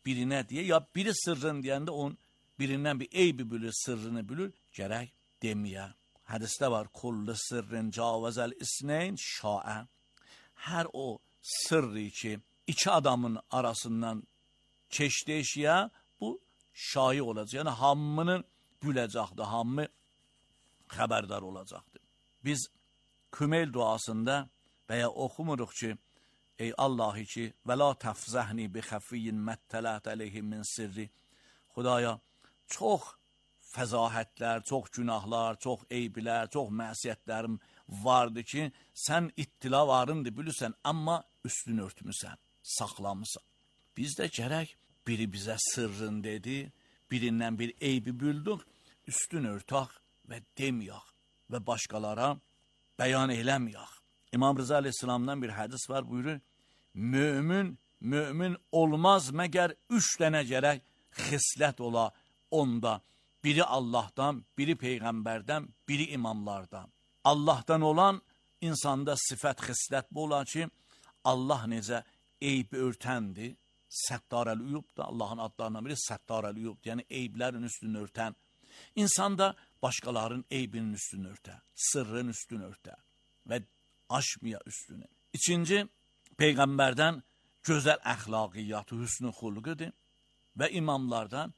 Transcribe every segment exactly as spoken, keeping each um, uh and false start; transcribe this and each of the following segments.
birinə deyə, ya biri sırrın deyəndə onun birindən bir eybi bilir, sırrını bilir, gərək deməyə. Hədisdə var, kullu sırrın cavazəl isneyn şaə. Hər o sırrı ki, iki adamın arasından keçdi eşiyə, bu şayi olacaq. Yəni, hamının biləcəkdir, hamı xəbərdar olacaqdır. Biz Kümeyl duasında və ya oxumuruq ki, ey Allahi ki, və la təfzəhni bi xəfiyyin məttələt əleyhim min sirri. Xudaya, çox fəzahətlər, çox günahlar, çox eyblər, çox məsiyyətlərim vardı ki, sən ittila varındır, bilirsən, amma üstünü örtmüsən, saxlamısan. Biz də gərək biri bizə sırrın dedi, birindən bir eybi bildik, üstün örtək və deməyək və başqalara bəyan eləməyək. İmam Rıza Aleyhisselam'dan bir hədis var, buyurur, mümin, mümin olmaz məgər üç dənə gərək xislət ola onda. Biri Allah'tan, biri Peyğəmbərdən, biri imamlardan. Allah'tan olan insanda sifət xislət bu ola ki, Allah necə eybi örtəndir, Səttar-əl-Uyub da Allah'ın adlarından biri Səttar-əl-Uyub, yəni eyblərin üstünü örtən. İnsan da başqalarının eybinin üstünü örtər, sırrın üstünü örtər və aşmaya üstünü. İkinci, Peyğəmbərdən gözəl əxlaqiyyatı, hüsnü xulqıdır və imamlardan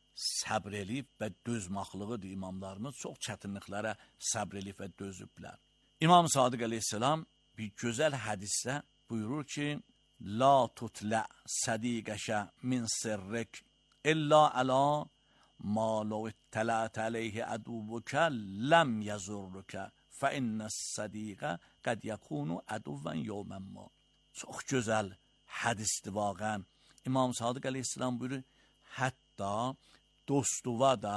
səbr eləyib və dözmaqlığıdır. İmamlarımız çox çətinliklərə səbr eləyib və dözüblər. İmam Sadiq əleyhisselam bir gözəl hədisdə buyurur ki, la tutlə sədiqəşə min sirrik illa əla ma lau ittələt əleyhi əduvukə ləm yəzurrukə fə innəs sədiqə qəd yəkunu əduvvən yovmənmə. Çox gözəl hədisdir vaqən. İmam Sadiq əleyhisselam buyurur, hətta dostuva da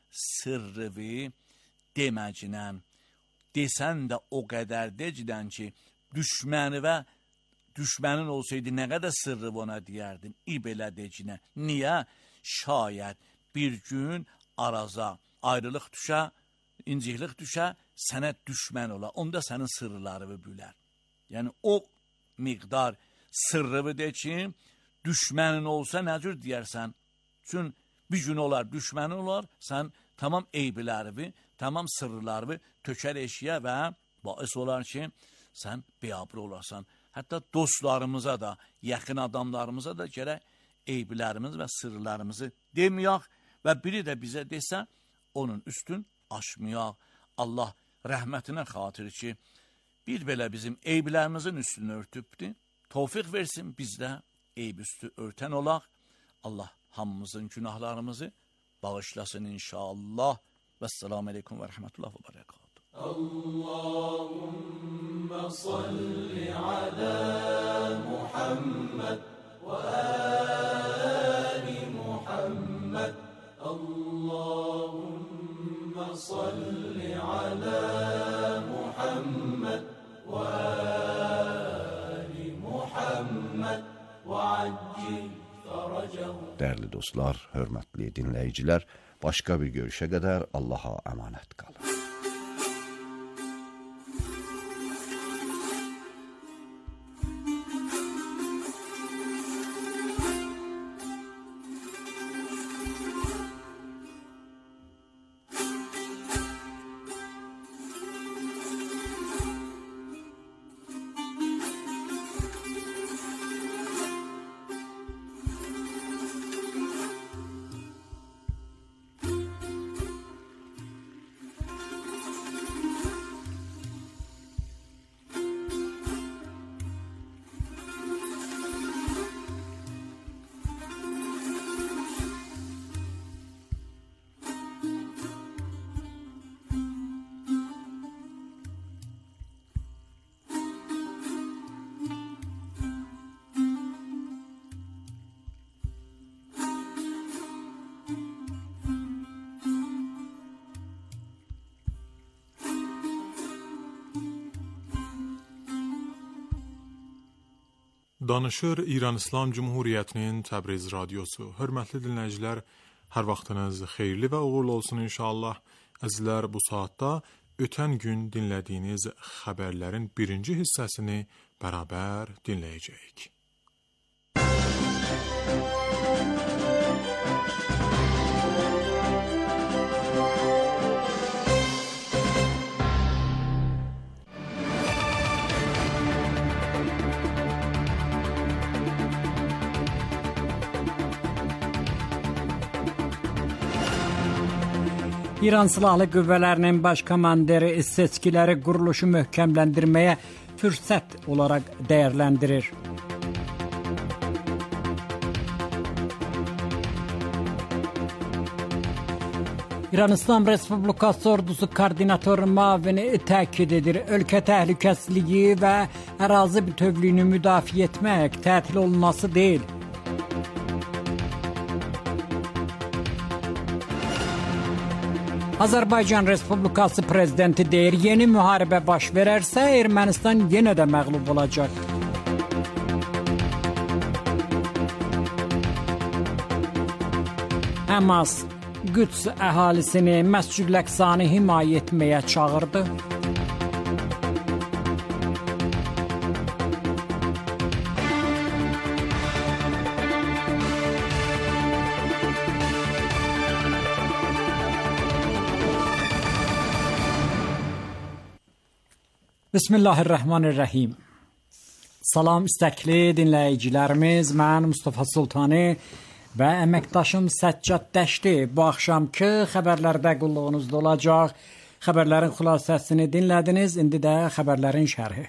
sırrıvi deməcinən, desən də o qədər decidən ki, düşməni və düşmənin olsaydı nə qədər sırrı ona deyərdin, ib elə decinə. Niyə? Şayət bir gün araza, ayrılıq düşə, inciklik düşə, sənə düşmən ola, onda sənin sırrılarını bülər. Yəni, o miqdar sırrını de ki, düşmənin olsa nə cür deyərsən? Çünki bir gün olar, düşməni olar, sən tamam eybilərini, tamam sırrılarını tökər eşiyə və bais olar ki, sən beyabır olarsan. Hətta dostlarımıza da, yaxın adamlarımıza da gərək eybilərimiz və sırrılarımızı deməyək və biri də bizə desə, onun üstün aşmayaq. Allah rəhmətinə xatir ki, bir belə bizim eybilərimizin üstünü örtübdür. Tevfik versin, biz də eyb üstü örtən olaq. Allah hamımızın günahlarımızı bağışlasın inşallah. Vəssalamu aleykum və rəhmətullah və bərəkatuhu. Allahümme salli ala Muhammed ve ali Muhammed. Allahümme salli ala Muhammed ve ali Muhammed ve accil faracahu. Dəyərli dostlar, hörmətli dinləyicilər, başqa bir görüşə qədər Allaha əmanət qalın. Danışır İran İslam Cumhuriyyətinin Təbriz radiosu. Hörmətli dinləyicilər, hər vaxtınız xeyirli və uğurlu olsun inşallah. Əzizlər, bu saatda ötən gün dinlədiyiniz xəbərlərin birinci hissəsini bərabər dinləyəcəyik. İran Silahlı Qüvvələrinin baş komandiri seçkiləri quruluşu möhkəmləndirməyə fürsət olaraq dəyərləndirir. İran İslam Respublikası ordusu koordinatoru müavini təkid edir. Ölkə təhlükəsizliyi və ərazi bütövlüyünü müdafiə etmək tətil olunması deyil. Azərbaycan Respublikası prezidenti deyir, yeni müharibə baş verərsə Ermənistan yenə də məğlub olacaq. Həmas Qüds əhalisini Məscid Əqsanı himayə etməyə çağırdı. Bismillahirrahmanirrahim. Salam istəkli dinləyicilərimiz, mən Mustafa Sultani və əməkdaşım Səccad Dəşti. Bu axşamki xəbərlərdə qulluğunuzda olacaq. Xəbərlərin xülasəsini dinlədiniz, indi də xəbərlərin şərhi.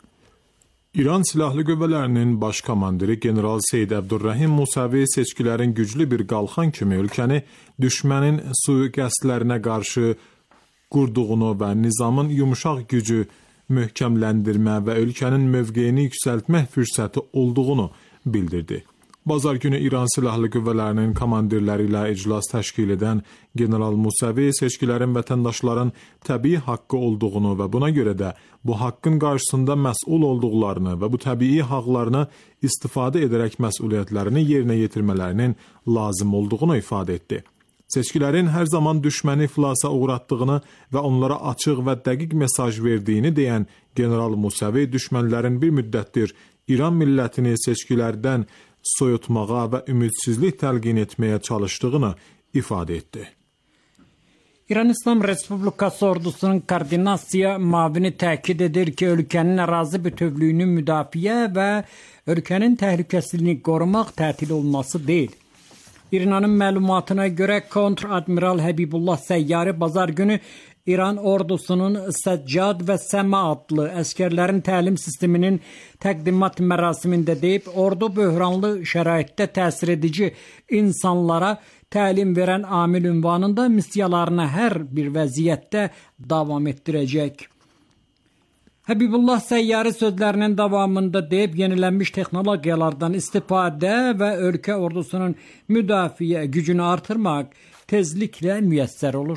İran Silahlı Qüvvələrinin baş komandiri General Seyid Əbdurrahim Musavi seçkilərin güclü bir qalxan kimi ölkəni düşmənin sui-qəsdlərinə qarşı qurduğunu və nizamın yumuşaq gücü möhkəmləndirmə və ölkənin mövqeyini yüksəltmək fürsəti olduğunu bildirdi. Bazar günü İran Silahlı Qüvvələrinin komandirləri ilə iclas təşkil edən General Musavi seçkilərin vətəndaşların təbii haqqı olduğunu və buna görə də bu haqqın qarşısında məsul olduqlarını və bu təbii haqlarını istifadə edərək məsuliyyətlərini yerinə yetirmələrinin lazım olduğunu ifadə etdi. Seçkilərin hər zaman düşməni iflasa uğratdığını və onlara açıq və dəqiq mesaj verdiyini deyən General Musavi düşmənlərin bir müddətdir İran millətini seçkilərdən soyutmağa və ümidsizlik təlqin etməyə çalışdığını ifadə etdi. İran İslam Respublikası ordusunun koordinasiya müavini təkid edir ki, ölkənin ərazi bütövlüyünü müdafiə və ölkənin təhlükəsizliyini qorumaq tətil olması deyil. İranın məlumatına görə Kontr-Admiral Həbibullah Səyyari bazar günü İran ordusunun Səccad və Səma adlı əskərlərin təlim sisteminin təqdimat mərasimində deyib, ordu böhranlı şəraitdə təsir edici insanlara təlim verən amil ünvanında missiyalarını hər bir vəziyyətdə davam etdirəcək. Həbibullah Səyyari sözlərinin davamında deyib, yenilənmiş texnologiyalardan istifadə və ölkə ordusunun müdafiə gücünü artırmaq tezliklə müyəssər olur.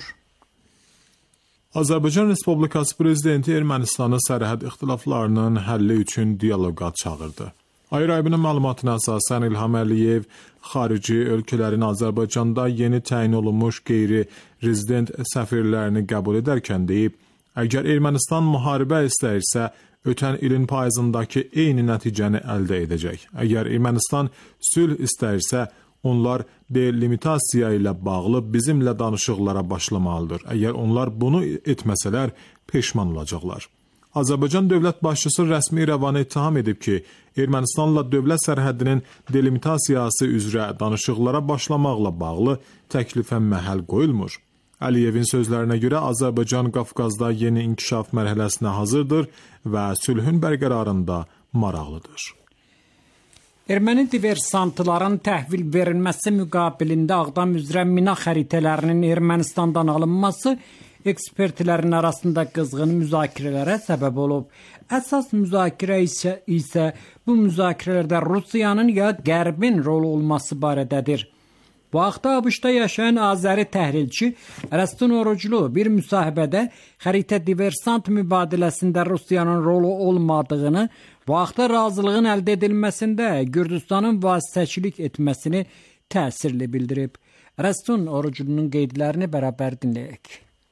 Azərbaycan Respublikası Prezidenti Ermənistanı sərhəd ixtilaflarının həlli üçün dialoqa çağırdı. Ayrı-ayrı məlumatına əsasən İlham Əliyev xarici ölkələrin Azərbaycanda yeni təyin olunmuş qeyri-rezident səfirlərini qəbul edərkən deyib, əgər Ermənistan müharibə istəyirsə, ötən ilin payızındakı eyni nəticəni əldə edəcək. Əgər Ermənistan sülh istəyirsə, onlar delimitasiya ilə bağlı bizimlə danışıqlara başlamalıdır. Əgər onlar bunu etməsələr, peşman olacaqlar. Azərbaycan dövlət başçısı rəsmi İrəvanı ittiham edib ki, Ermənistanla dövlət sərhədinin delimitasiyası üzrə danışıqlara başlamaqla bağlı təklifə məhəl qoyulmur. Əliyevin sözlərinə görə Azərbaycan Qafqazda yeni inkişaf mərhələsinə hazırdır və sülhün bərqərarında maraqlıdır. Erməni diversantların təhvil verilməsi müqabilində Ağdam üzrə mina xəritələrinin Ermənistandan alınması ekspertlərin arasında qızğın müzakirələrə səbəb olub. Əsas müzakirə isə, isə bu müzakirələrdə Rusiyanın ya Qərbin rolu olması barədədir. Bu vaxtda ABŞ-da yaşayan Azəri təhlilçi Rəstun Oruclu bir müsahibədə xəritə diversant mübadiləsində Rusiyanın rolu olmadığını, bu vaxtda razılığın əldə edilməsində Gürcüstanın vasitəçilik etməsini təsirli bildirib. Rəstun Oruclunun qeydlərini bərabər dinləyək.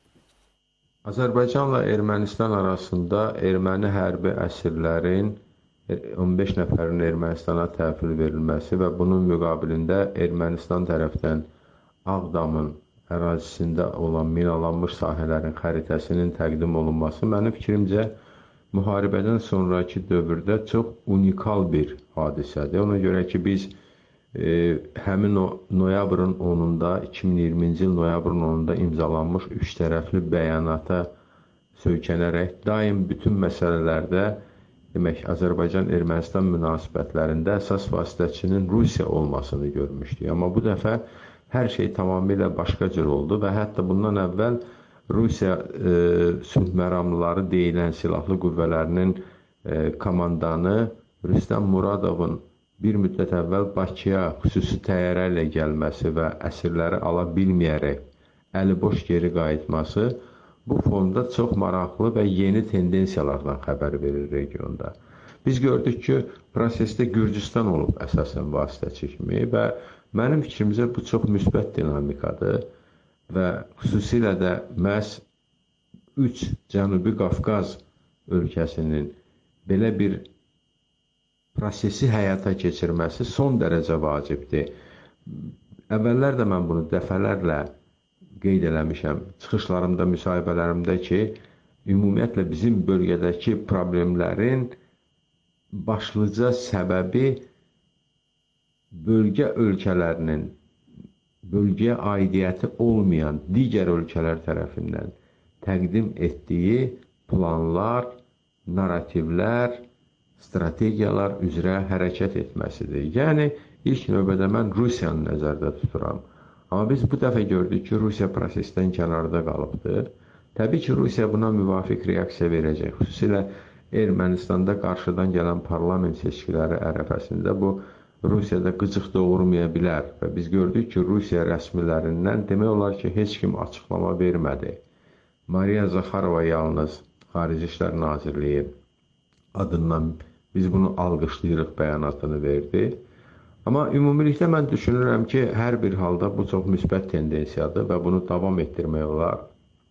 Azərbaycanla Ermənistan arasında erməni hərbi əsirlərin on beş nəfərin Ermənistana təhvil verilməsi və bunun müqabilində Ermənistan tərəfdən Ağdamın ərazisində olan minalanmış sahələrin xəritəsinin təqdim olunması mənim fikrimcə müharibədən sonraki dövrdə çox unikal bir hadisədir. Ona görə ki, biz e, həmin o noyabrın onunda, iki min iyirminci il noyabrın onunda imzalanmış üç tərəfli bəyanata söykənərək daim bütün məsələlərdə, demək, Azərbaycan-Ermənistan münasibətlərində əsas vasitəçinin Rusiya olmasını görmüşdük. Amma bu dəfə hər şey tamamilə başqa cür oldu və hətta bundan əvvəl Rusiya e, sülh məramlıları deyilən silahlı qüvvələrinin e, komandanı Rüstəm Muradovun bir müddət əvvəl Bakıya xüsusi təyyarə ilə gəlməsi və əsirləri ala bilməyərək əliboş geri qayıtması bu fonda çox maraqlı və yeni tendensiyalardan xəbər verir regionda. Biz gördük ki, prosesdə Gürcüstan olub əsasən vasitəçi kimi və mənim fikrimcə bu çox müsbət dinamikadır və xüsusilə də məhz üç Cənubi Qafqaz ölkəsinin belə bir prosesi həyata keçirməsi son dərəcə vacibdir. Əvvəllər də mən bunu dəfələrlə qeyd eləmişəm, çıxışlarımda, müsahibələrimdə ki, ümumiyyətlə bizim bölgədəki problemlərin başlıca səbəbi bölgə ölkələrinin bölgəyə aidiyyəti olmayan digər ölkələr tərəfindən təqdim etdiyi planlar, narrativlər, strategiyalar üzrə hərəkət etməsidir. Yəni, ilk növbədə mən Rusiyanı nəzərdə tuturam. Amma biz bu dəfə gördük ki, Rusiya prosesdən kənarda qalıbdır. Təbii ki, Rusiya buna müvafiq reaksiya verəcək. Xüsusilə Ermənistanda qarşıdan gələn parlament seçkiləri ərəfəsində bu Rusiyada qıcıq doğurmaya bilər və biz gördük ki, Rusiya rəsmilərindən demək olar ki, heç kim açıqlama vermədi. Mariya Zakharova yalnız Xarici İşlər Nazirliyi adından biz bunu alqışlayırıq bəyanatını verdi. Amma ümumilikdə mən düşünürəm ki, hər bir halda bu çox müsbət tendensiyadır və bunu davam etdirmək olar.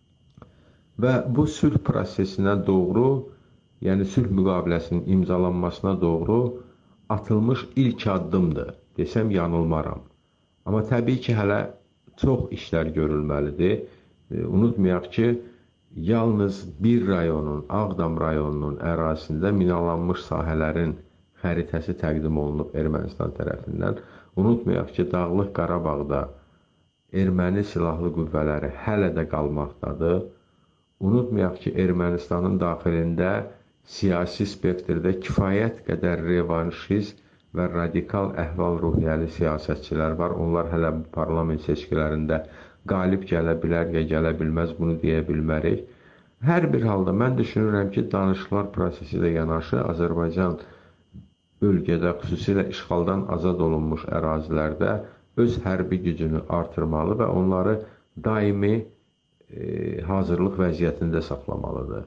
Və bu sülh prosesinə doğru, yəni sülh müqaviləsinin imzalanmasına doğru atılmış ilk addımdır, desəm yanılmaram. Amma təbii ki, hələ çox işlər görülməlidir. E, unutmayaq ki, yalnız bir rayonun, Ağdam rayonunun ərazisində minalanmış sahələrin xəritəsi təqdim olunub Ermənistan tərəfindən. Unutmayaq ki, Dağlıq Qarabağda erməni silahlı qüvvələri hələ də qalmaqdadır. Unutmayaq ki, Ermənistanın daxilində siyasi spektrdə kifayət qədər revanşist və radikal əhval-ruhiyyəli siyasətçilər var. Onlar hələ parlament seçkilərində qalib gələ bilər ya gələ bilməz, bunu deyə bilmərik. Hər bir halda mən düşünürəm ki, danışıqlar prosesi ilə yanaşı Azərbaycan bölgədə, xüsusilə işğaldan azad olunmuş ərazilərdə öz hərbi gücünü artırmalı və onları daimi e, hazırlıq vəziyyətində saxlamalıdır.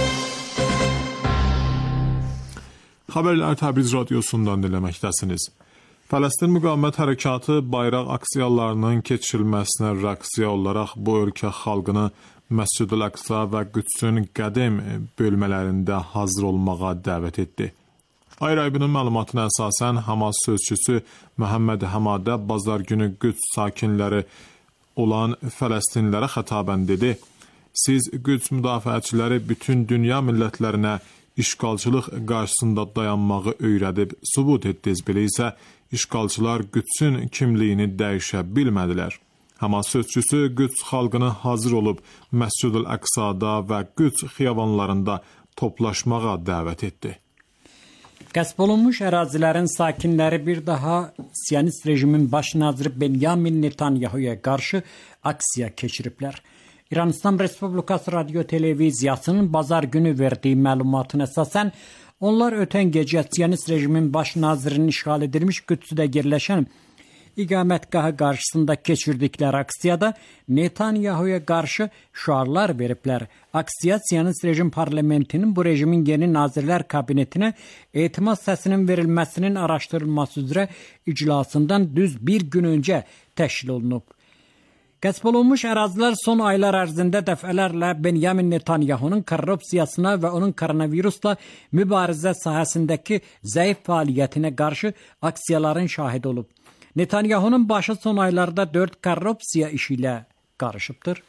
Xəbərlər Təbriz radiosundan dinləməkdəsiniz. Fələstin Müqavimət Hərəkatı bayraq aksiyalarının keçirilməsinə reaksiya olaraq bu ölkə xalqını Məscid-ül Əqsa və Qüdsün qədim bölmələrində hazır olmağa dəvət etdi. Ayrı-ayrının məlumatına əsasən Hamas sözçüsü Məhəmməd Həmadə bazar günü Qüds sakinləri olan Fələstinlilərə xətabən dedi: "Siz Qüds müdafiəçiləri bütün dünya millətlərinə işğalçılıq qarşısında dayanmağı öyrədib sübut etdiniz. Belə isə işğalçılar Qüdsün kimliyini dəyişə bilmədilər." Hamas sözçüsü Qüds xalqını hazır olub Məscid-ül Əqsada və Qüds xiyabanlarında toplaşmağa dəvət etdi. Qəsb olunmuş ərazilərin sakinləri bir daha Siyonist rejimin baş naziri Benyamin Netanyahu'ya qarşı aksiya keçiriblər. İranistan Respublikası Radio Televiziyasının bazar günü verdiyi məlumatına əsasən, onlar ötən gecə Siyonist rejimin baş nazirinin işğal edilmiş Qüdsüdə yerləşən iqamətgahı qarşısında keçirdikləri aksiyada Netanyahu'ya qarşı şüarlar veriblər. Aksiya Siyonist rejim parlamentinin bu rejimin yeni nazirlər kabinetinə etimad səsinin verilməsinin araşdırılması üzrə iclasından düz bir gün öncə təşkil olunub. Qəsb olunmuş ərazilər son aylar ərzində dəfələrlə Benyamin Netanyahu'nun korrupsiyasına və onun koronavirusla mübarizə sahəsindəki zəif fəaliyyətinə qarşı aksiyaların şahidi olub. Netanyahu'nun başı son aylarda dörd korrupsiya işi ilə qarışıbdır.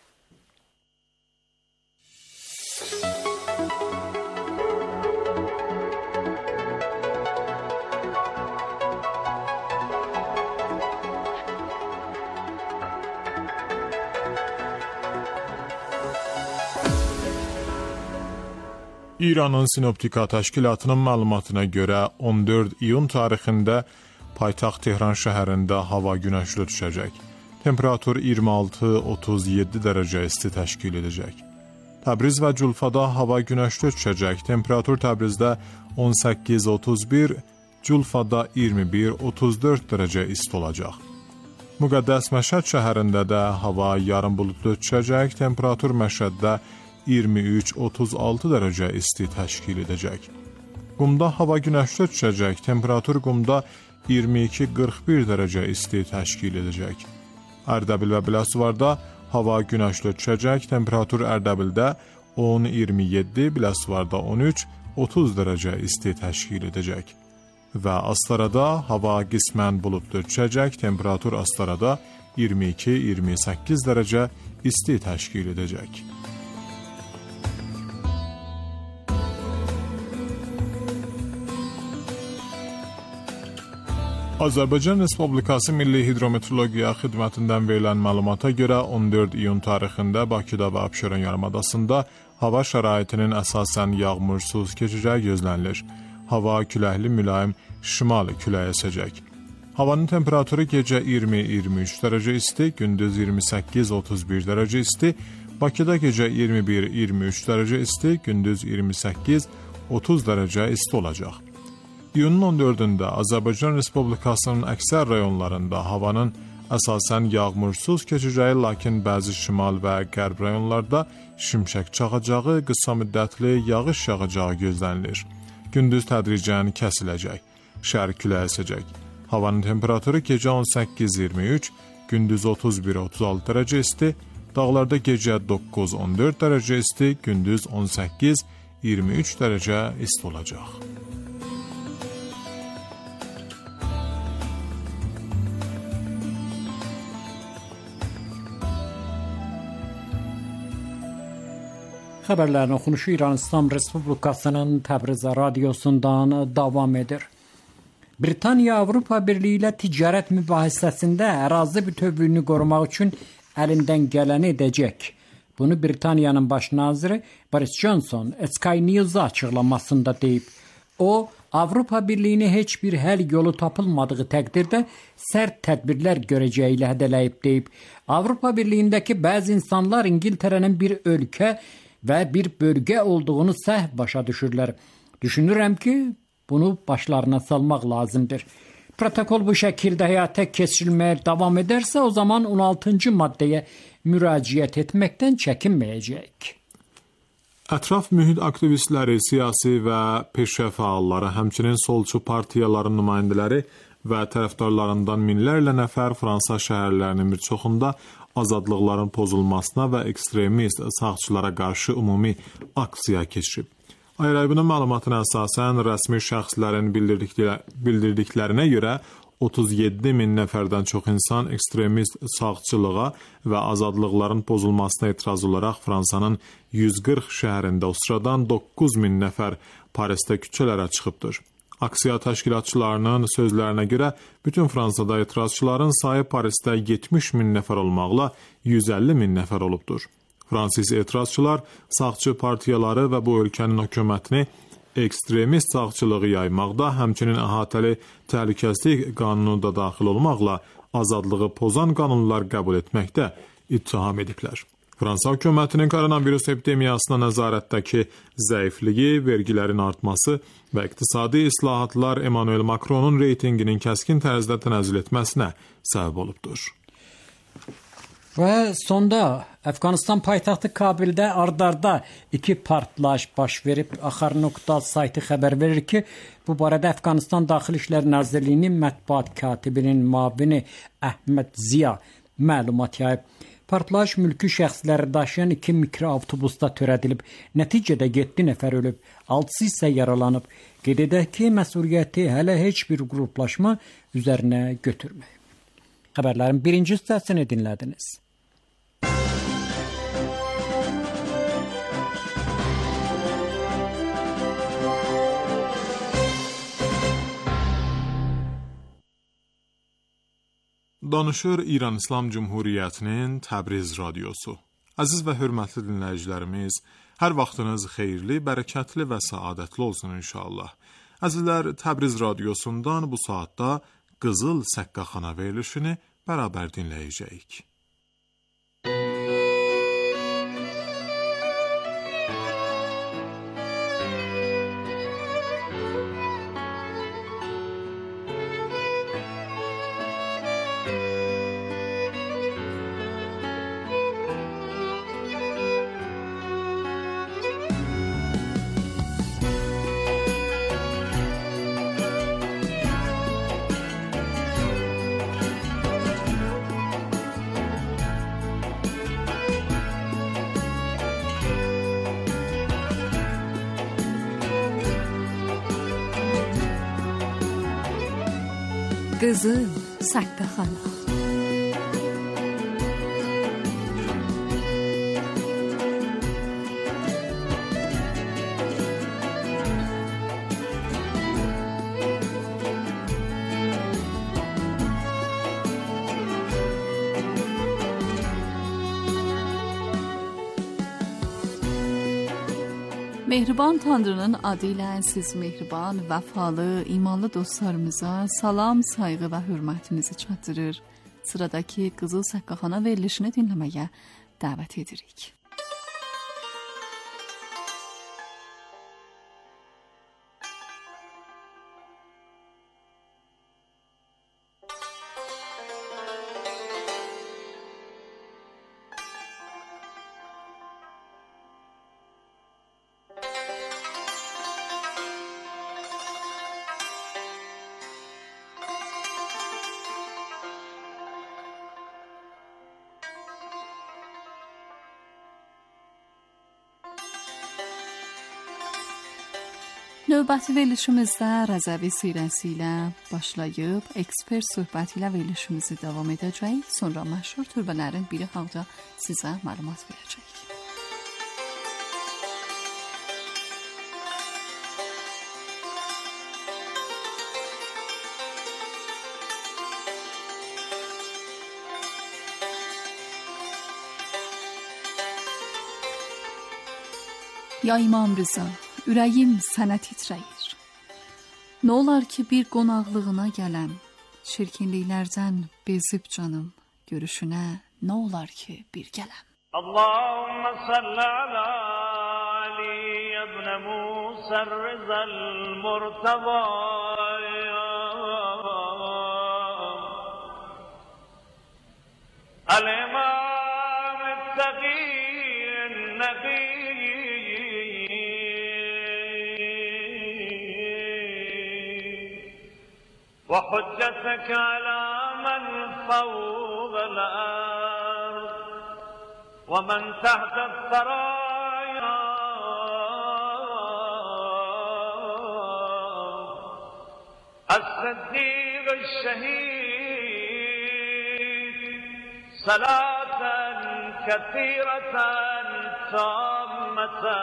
İranın Sinoptika Təşkilatının məlumatına görə on dörd iyun tarixində paytaxt Tehran şəhərində hava günəşli düşəcək. Temperatur iyirmi altı otuz yeddi dərəcə isti təşkil edəcək. Təbriz və Culfada hava günəşli düşəcək. Temperatur Təbrizdə on səkkiz otuz bir, Culfada iyirmi bir otuz dörd dərəcə isti olacaq. Müqəddəs Məşəd şəhərində də hava yarım buludlu düşəcək. Temperatur Məşəddə iyirmi üç otuz altı dərəcə isti təşkil edəcək. Qumda hava günəşli düşəcək. Temperatur Qumda iyirmi iki qırx bir dərəcə isti təşkil edəcək. Ərdəbil və Biləsuvarda hava günəşli düşəcək. Temperatur Ərdəbildə on iyirmi yeddi, Biləsuvarda on üç otuz dərəcə isti təşkil edəcək. Və Astarada hava qismən buludlu düşəcək. Temperatur Astarada iyirmi iki iyirmi səkkiz dərəcə isti təşkil edəcək. Azərbaycan Respublikası Milli Hidrometeorologiya Xidmətindən verilən məlumata görə on dörd iyun tarixində Bakıda və Abşeron yarımadasında hava şəraitinin əsasən yağmursuz keçəcəyi gözlənilir. Hava küləkli mülayim şimal küləyi əsəcək. Havanın temperaturu gecə iyirmi iyirmi üç dərəcə isti, gündüz iyirmi səkkiz otuz bir dərəcə isti, Bakıda gecə iyirmi bir iyirmi üç dərəcə isti, gündüz iyirmi səkkiz otuz dərəcə isti olacaq. İyunun on dördündə Azərbaycan Respublikasının əksər rayonlarında havanın əsasən yağmursuz keçəcəyi, lakin bəzi şimal və qərb rayonlarda şimşək çaxacağı, qısa müddətli yağış yağacağı gözlənilir. Gündüz tədricən kəsiləcək, şərq küləyi əsəcək. Havanın temperaturu gecə on səkkiz iyirmi üç, gündüz otuz bir otuz altı dərəcə isti, dağlarda gecə doqquz on dörd dərəcə isti, gündüz on səkkiz iyirmi üç dərəcə isti olacaq. Xəbərlərin oxunuşu İran İslam Respublikasının Təbriz radiosundan davam edir. Britaniya Avropa Birliyi ilə ticarət mübahisəsində ərazi bütövlüyünü qorumaq üçün əlindən gələni edəcək. Bunu Britaniyanın baş naziri Boris Johnson Sky News-a açıqlamasında deyib. O, Avropa Birliyini heç bir həll yolu tapılmadığı təqdirdə sərt tədbirlər görəcəyi ilə hədələyib deyib. Avropa Birliyindəki bəzi insanlar İngiltərənin bir ölkə və bir bölgə olduğunu səhv başa düşürlər. Düşünürəm ki, bunu başlarına salmaq lazımdır. Protokol bu şəkildə həyata keçirilməyə davam edərsə, o zaman on altıncı maddəyə müraciət etməkdən çəkinməyəcək. Ətraf mühit aktivistləri, siyasi və peşə fəalları, həmçinin solçu partiyaların nümayəndələri və tərəfdarlarından minlərlə nəfər Fransa şəhərlərinin bir çoxunda azadlıqların pozulmasına və ekstremist sağçılara qarşı ümumi aksiya keçirib. Ayrıca məlumatına əsasən rəsmi şəxslərin bildirdiklərinə görə otuz yeddi min nəfərdən çox insan ekstremist sağçılığa və azadlıqların pozulmasına etiraz olaraq Fransanın yüz qırx şəhərində o sıradan doqquz min nəfər Parisdə küçələrə çıxıbdır. Aksiya təşkilatçılarının sözlərinə görə bütün Fransada etirazçıların sayı Parisdə yetmiş min nəfər olmaqla yüz əlli min nəfər olubdur. Fransız etirazçılar sağçı partiyaları və bu ölkənin hökumətini ekstremist sağçılığı yaymaqda, həmçinin əhatəli təhlükəsizlik qanunu da daxil olmaqla azadlığı pozan qanunlar qəbul etməkdə ittiham ediblər. Fransa hökumətinin koronavirus epidemiyasına nəzarətdəki zəifliyi, vergilərin artması və iqtisadi islahatlar Emmanuel Macronun reytinginin kəskin tərzdə tənəzzül etməsinə səbəb olubdur. Və sonda Əfqanistan paytaxtı Kabildə ardarda iki partlayış baş verib. Axar nöqta saytı xəbər verir ki, bu barədə Əfqanistan Daxili İşlər Nazirliyinin mətbuat katibinin müavini Əhməd Ziya məlumat yayıb. Partlayış mülki şəxsləri daşıyan iki mikroavtobusda törədilib. Nəticədə yeddi nəfər ölüb, altısı isə yaralanıb. Qeyd edək ki, məsuliyyəti hələ heç bir qruplaşma üzərinə götürməyib. Xəbərlərin birinci hissəsini dinlədiniz. Danışır İran İslam Cumhuriyyətinin Təbriz radiosu. Əziz və hörmətli dinləyicilərimiz, Hər vaxtınız xeyirli, bərəkətli və səadətli olsun inşallah. Əzizlər, Təbriz radiosundan bu saatda Qızıl Səqqaxana verilişini bərabər dinləyəcəyik. Qızıl Səqqaxana. Mehriban Tanrının adı ilə siz mehriban, vəfalı, imanlı dostlarımıza salam, sayğı və hörmətimizi çatdırır. Sıradakı Qızıl Səqqaxana verilişini dinləməyə dəvət edirik. Növbəti verilişimizdə Rəzəvi sirəsi ilə başlayıb, ekspert söhbəti ilə verilişimizi davam edəcəyik. Sonra məşhur türbələrin biri haqda sizə məlumat verəcəyik. Ya İmam Rıza, ürəyim sənə titrəyir. Nə olar ki bir qonaqlığına gələm, çirkinliklərdən bezib canım, görüşünə nə olar ki bir gələm. Allahumma salli ala Ali ibn Musa Rıza al-Murtada al-İmam el-Taqi el-Nabi وحجتك على من فوق الأرض ومن تحت الثرايا الصديق الشهيد صلاة كثيرة تامة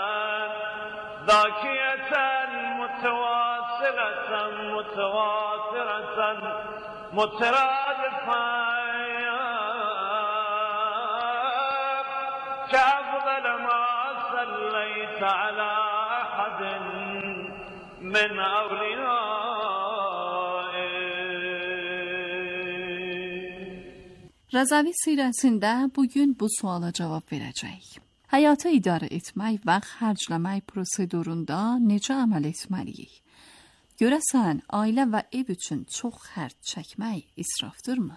ذاكية متواصلة متواترة مترادفة كأفضل ما صليت على أحد من أوليائك. Rəzəvi sirəsində bugün bu suala cavab verəcəyik. Həyatı idarə etmək, vaxt xərcləmək prosedurunda necə əməl etməliyik? Görəsən, ailə və ev üçün çox xərc çəkmək israfdırmı?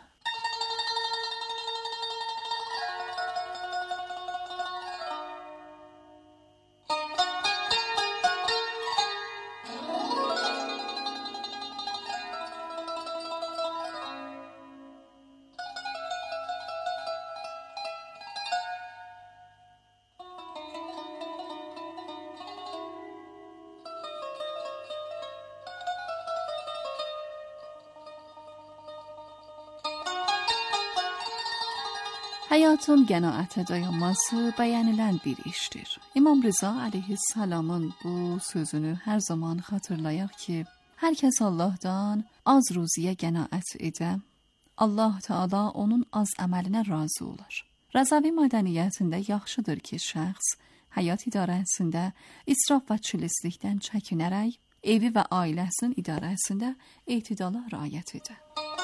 Həyatın qənaətə dayanması bəyənilən bir işdir. İmam Rıza əleyhissalamın bu sözünü hər zaman xatırlayaq ki, hər kəs Allahdan az ruziyə qənaət edə, Allah Teala onun az əməlinə razı olar. Rəzəvi mədəniyyətində yaxşıdır ki, şəxs həyat idarəsində israf və çileslikdən çəkinərək, evi və ailəsinin idarəsində etidala riayət edir.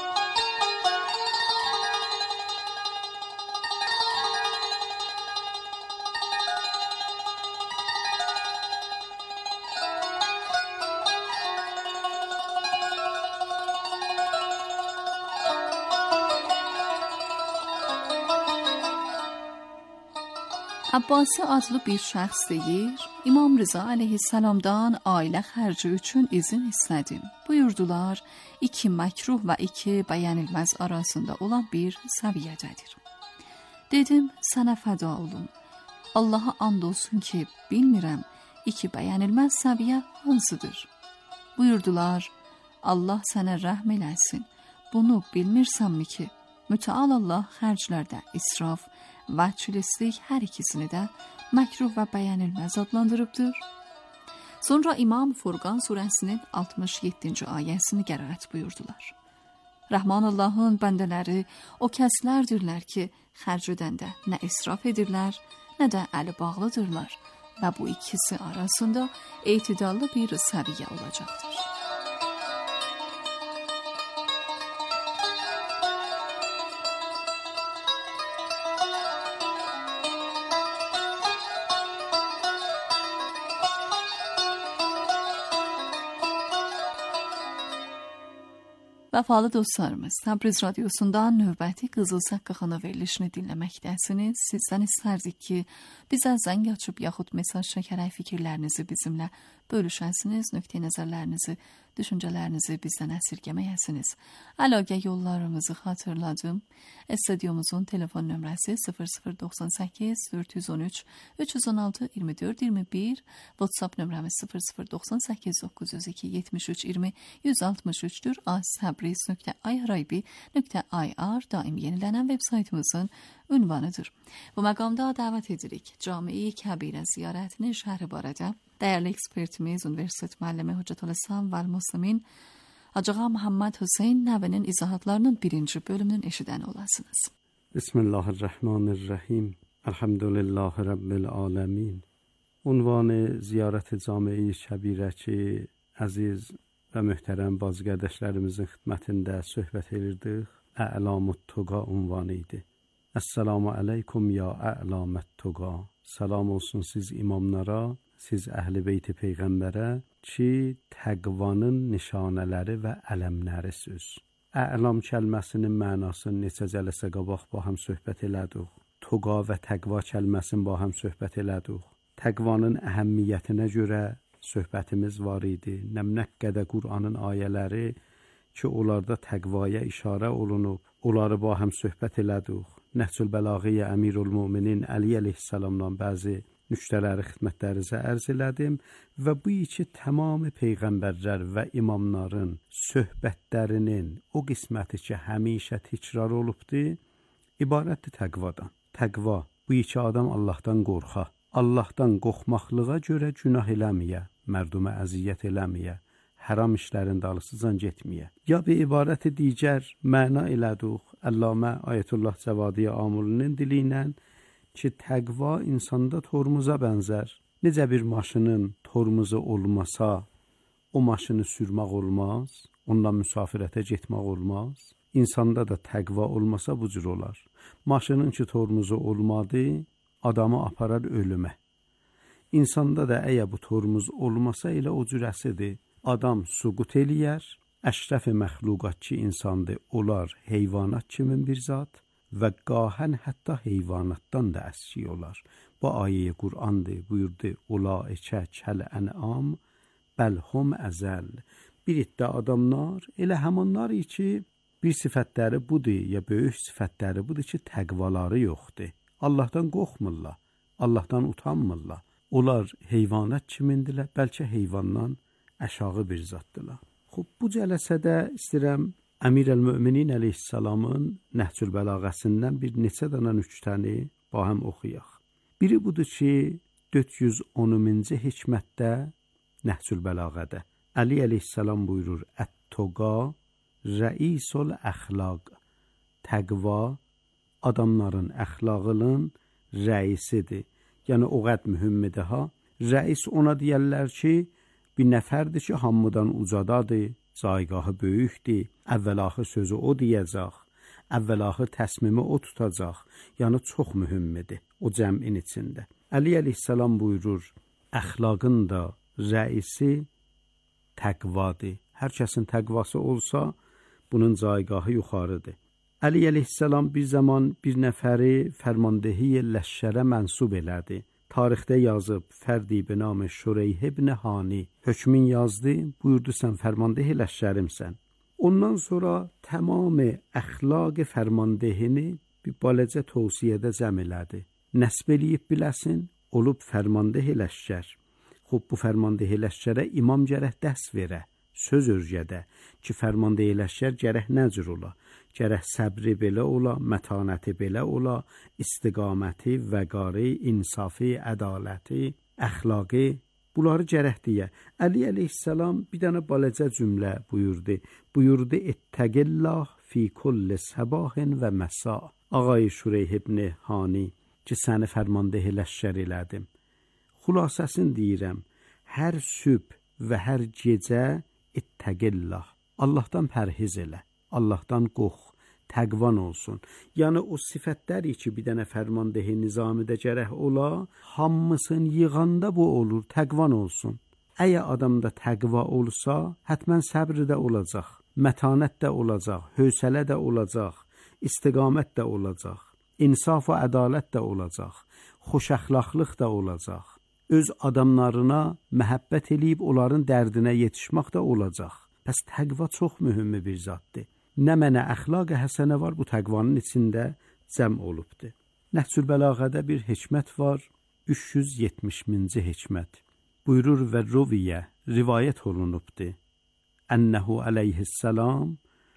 Abbasi adlı bir şəxs deyir, İmam Rıza aleyhisselamdan ailə xərci üçün izin istədim. Buyurdular, iki məkruh və iki bəyənilməz arasında olan bir səviyyədədir. Dedim, sənə fəda olum. Allaha and olsun ki, bilmirəm, iki bəyənilməz səviyyə hansıdır? Buyurdular, Allah sənə rəhm eləsin. Bunu bilmirsənmi ki, mütəal Allah xərclərdə israf və çileslik hər ikisini də məkruh və bəyənilməz adlandırıbdır. Sonra İmam Furqan surəsinin altmış yeddinci ayəsini qərarət buyurdular. Rəhman Allahın bəndələri o kəslərdirlər ki, xərc edəndə nə israf edirlər, nə də əli bağlıdırlar və bu ikisi arasında etidallı bir səviyyə olacaqdır. Vəfalı dostlarımız, Təbriz Radyosu'ndan növbəti Qızıl Saqqı xana verilişini dinləməkdəsiniz. Sizdən istərdik ki, bizə zəng açıb yaxud mesaj çəkərək fikirlərinizi bizimlə bölüşəsiniz, nöqtə nəzərlərinizi, düşüncələrinizi bizdən əsirgəməyəsiniz. Əlaqə yollarımızı xatırladım. Estudiyomuzun telefon nömrəsi sıfır sıfır doxsan səkkiz dörd yüz on üç üç yüz on altı iyirmi dörd iyirmi bir, WhatsApp nömrəmiz sıfır sıfır doxsan səkkiz doqquz yüz iki yetmiş üç iyirmi yüz altmış üçdür. Təbriz nöqtə i r i b nöqtə i r daim yenilənən web saytımızın ünvanıdır. Bu məqamda dəvət edirik. Cami-i Kəbirə ziyarətinin şərhi barədə dəyərli ekspertimiz, Universitet müəllimi Hüccətülislam və Müslimin Hacığa Muhammed Hüseyn Nəvinin izahatlarının birinci bölümünün eşidən olasınız. Bismillahirrahmanirrahim. Elhamdülillahi Rabbil alemin. Unvanı ziyarət Cami-i Kəbirə ki, əziz və möhtərəm bazı qardaşlarımızın xidmətində söhbət edirdik. Ə'lamut Tuqa unvanı idi. Esselamu aleykum ya ə'lamət Tuqa. Salam olsun siz imamlara, siz əhl-i beyti peyğəmbərə ki, təqvanın nişanələri və ələmləri söz. Ə'lam kəlməsinin mənasını neçə cələsə qabaq ba həm söhbət elədik. Tuqa və təqva kəlməsini ba həm söhbət elədik. Təqvanın əhəmmiyyətinə görə söhbətimiz var idi. Nəmnəqqədə Qur'anın ayələri ki, onlarda təqvaya işarə olunub, onları ba həm söhbət elədik. Nəhcül Bəlağiyyə Əmirul Müminin Əli əleyhissalamdan bəzi nüktələri xidmətlərinizə ərz elədim və bu iki tamamı peyğəmbərlər və imamların söhbətlərinin o qisməti ki, həmişə təkrar olubdur, ibarətdir təqvadan. Təqva, bu iki adam Allahdan qorxa. Allahdan qorxmaqlığa görə günah eləməyə, mərdumə əziyyət eləməyə, haram işlərin dalısıcan getməyə. Ya bir ibarəti digər məna elədik, Əllamə Ayətullah Cəvadiyə Amulinin dili ilə ki, təqva insanda tormuza bənzər. Necə bir maşının tormuzu olmasa, o maşını sürmək olmaz, ondan müsafirətə getmək olmaz. İnsanda da təqva olmasa bu cür olar. Maşının ki, tormuzu olmadı, adamı aparar ölümə. İnsanda da əgər bu tormuz olmasa elə o cürəsidir. Adam suqut eləyər, əşrəf-i məxluqat ki insandır, olar heyvanat kimin bir zat və qahən hətta heyvanatdan da əski olar. Bu ayəyə Qur'andır, buyurdu, ulaikə kəl-ən'am bəlhum əzəl. Bir iddə adamlar, elə həmanlar ki, bir sifətləri budur, ya böyük sifətləri budur ki, təqvaları yoxdur. Allahdan qorxmurlar, Allahdan utanmırlar. Onlar heyvanat kimindilər, bəlkə heyvandan aşağı bir zatdılar. Xub, bu cələsədə istəyirəm Əmir əl-Müminin əleyhissalamın Nəhcül Bəlağəsindən bir neçə dana nüktəni bahəm oxuyaq. Biri budur ki, dörd yüz onuncu hikmətdə Nəhcül Bəlağədə Əli əleyhissalam buyurur, Ət-Tuqa rəisul əxlaq. Təqva adamların əxlaqının rəisidir. yəni o qədər mühümmədir ha. Rəis ona deyərlər ki, bir nəfərdir ki, hamıdan ucadadır, caygahı böyükdür, əvvəl-axır sözü o deyəcək, əvvəl-axır təsmimi o tutacaq, yəni çox mühümmədir o cəmin içində. Əli əleyhissalam buyurur, əxlaqın da rəisi təqvadır. Hər kəsin təqvası olsa, bunun caygahı yuxarıdır. Əli əleyhissalam bir zaman bir nəfəri fərmandehi ləşşərə mənsub elədi. Tarixdə yazıb, fərdi bi nam Şureyh ibn Hani hökmün yazdı, buyurdu sən fərmandehi ləşşərimsən. Ondan sonra tamam əxlaq fərmandehini bir balacə tövsiyədə cəm elədi. Nəsb eləyib biləsin, olub fərmandehi ləşşər. Xub bu fərmandehi ləşşərə imam gərək dərs verə, söz örgədə ki, fərmandehi ləşşər gərək nəcür ola. Gərək səbri belə ola, mətanəti belə ola, istiqaməti, vəqari, insafi, ədaləti, əxlaqi, bunları gərək deyə. Əli əleyhissalam bir dənə balacə cümlə buyurdu. Buyurdu, ittəqillah fi kulli səbahin və məsa. Ağay Şureyh ibn Hani ki, səni fərmandehi ləşşər elədim. Xülasəsini deyirəm, hər sübh və hər gecə ittəqillah, Allahdan pərhiz elə. Allahdan qorx, təqvan olsun. Yəni o sifətləri ki, bir dənə fərmandehi nizamidə gərək ola, hamısın yığanda bu olur, təqvan olsun. Əgər adamda təqva olsa, həttən səbr də olacaq, mətanət də olacaq, hövsələ də olacaq, istiqamət də olacaq, insaf və ədalət də olacaq, xoş əxlaqlıq da olacaq. Öz adamlarına məhəbbət eləyib onların dərdinə yetişmək də olacaq. Bəs təqva çox mühüm bir zaddır. Nə mənə əxlaq-ı həsənə var, bu təqvanın içində cəm olubdur. Nəhcül Bəlağədə bir hikmət var, üç yüz yetmiş minci hikmət. Buyurur və ruviyə, rivayət olunubdur. Ənəhu əleyhissalam,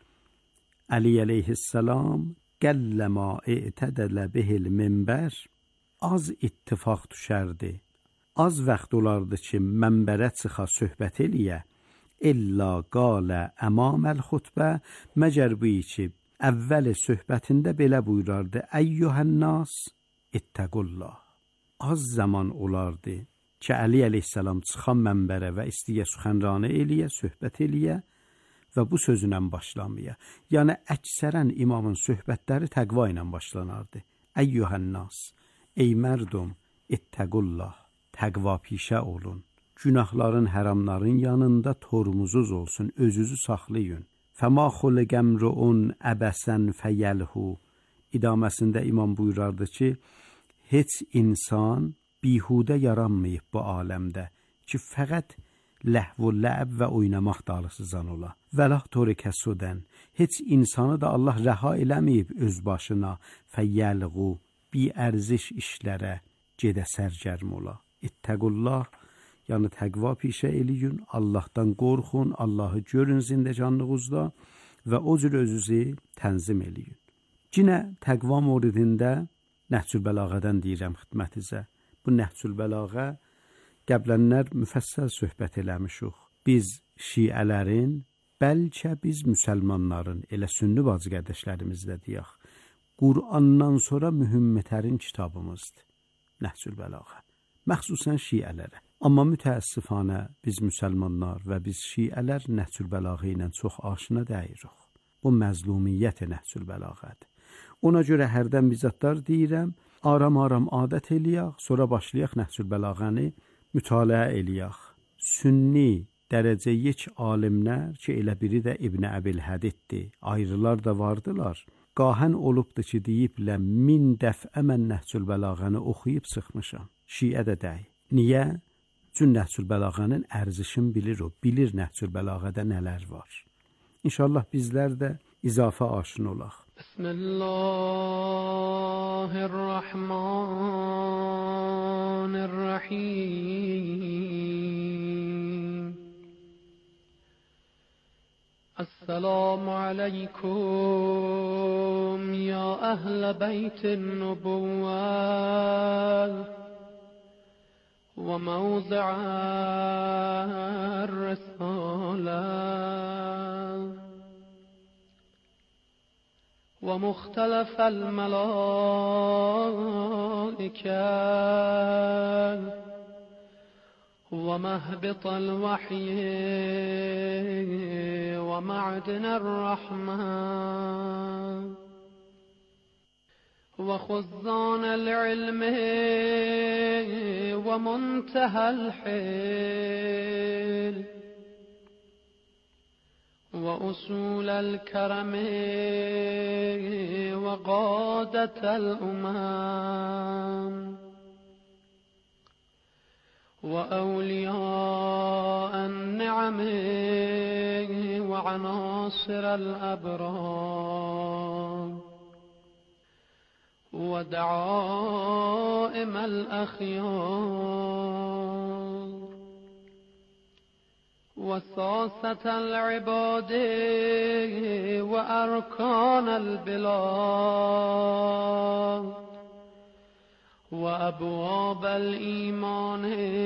Əli əleyhissalam, qəlləmə i'tədələ bihil minbər, az ittifaq düşərdi. Az vaxt olardı ki, mənbərə çıxa söhbət eləyə, İlla qalə əmaməl xutbə, məgər bu ki, əvvəl söhbətində belə buyurardı, əyyuhənnas, ittəqullah. Az zaman olardı ki, Əli əleyhissalam çıxan mənbərə və istiyə süxənranə eləyə, söhbət eləyə və bu sözünə başlamaya. Yəni, əksərən imamın söhbətləri təqva ilə başlanardı. Əyyuhənnas, ey mərdum, ittəqullah, təqva pişə olun. Günahların, həramların yanında tormuzuz olsun, özünüzü saxlayın. Fəma xuliqəmruun əbəsən fəyəlhu. İdaməsində imam buyurardı ki, heç insan bihudə yaranmayıb bu aləmdə ki, fəqət ləhv və ləb və oynamaq dalısızan ola. Vəlah tori kəsudən, heç insanı da Allah rəha eləməyib öz başına, fəyəlğu, bi ərziş işlərə gedə sərgərm ola. İttəqullah, yəni təqva pişə eləyin, Allahdan qorxun, Allahı görün zindəcanlığınızda və o cür özünüzü tənzim eləyin. Yenə təqva mövridində Nəhcül Bəlağədən deyirəm xidmətinizə. Bu Nəhcül Bəlağə qəblənlər müfəssəl söhbət eləmişik. Biz şiələrin, bəlkə biz müsəlmanların, elə sünni bacı qardaşlarımızla deyək, Qur'andan sonra mühimmətərin kitabımızdır. Nəhcül Bəlağə. Məxsusən şiələrə. Amma mütəəssifanə biz müsəlmanlar və biz şiələr Nəhcül Bəlağə ilə çox aşina deyirik. Bu məzlumiyyət Nəhcül Bəlağədir. Ona görə hərdən bizatlar deyirəm, aram-aram adət eləyək, sonra başlayaq Nəhcül Bəlağəni mütaliə eləyək. Sünni dərəcə yek alimlər ki, elə biri də İbn Əbil Hədiddir, ayrılar da vardılar. Qahən olubdur ki, deyiblə min dəfə mən Nəhcül Bəlağəni oxuyub sıxmışam. Şiə də dəy. Niyə? Cün Nəhcül Bəlağənin ərzişini bilir o, bilir Nəhcül Bəlağədə nələr var. İnşallah bizlər də izafə aşın olaq. Bismillahirrahmanirrahim. Esselamu aleykum ya əhl-i beytin nübüvvət وموضع الرسالة ومختلف الملائكة ومهبط الوحي ومعدن الرحمة وخزان العلم ومنتهى الحيل وأصول الكرم وقادة الأمم وأولياء النعم وعناصر الأبرار ودعائم الأخيار وساسة العباد وأركان البلاد وأبواب الإيمان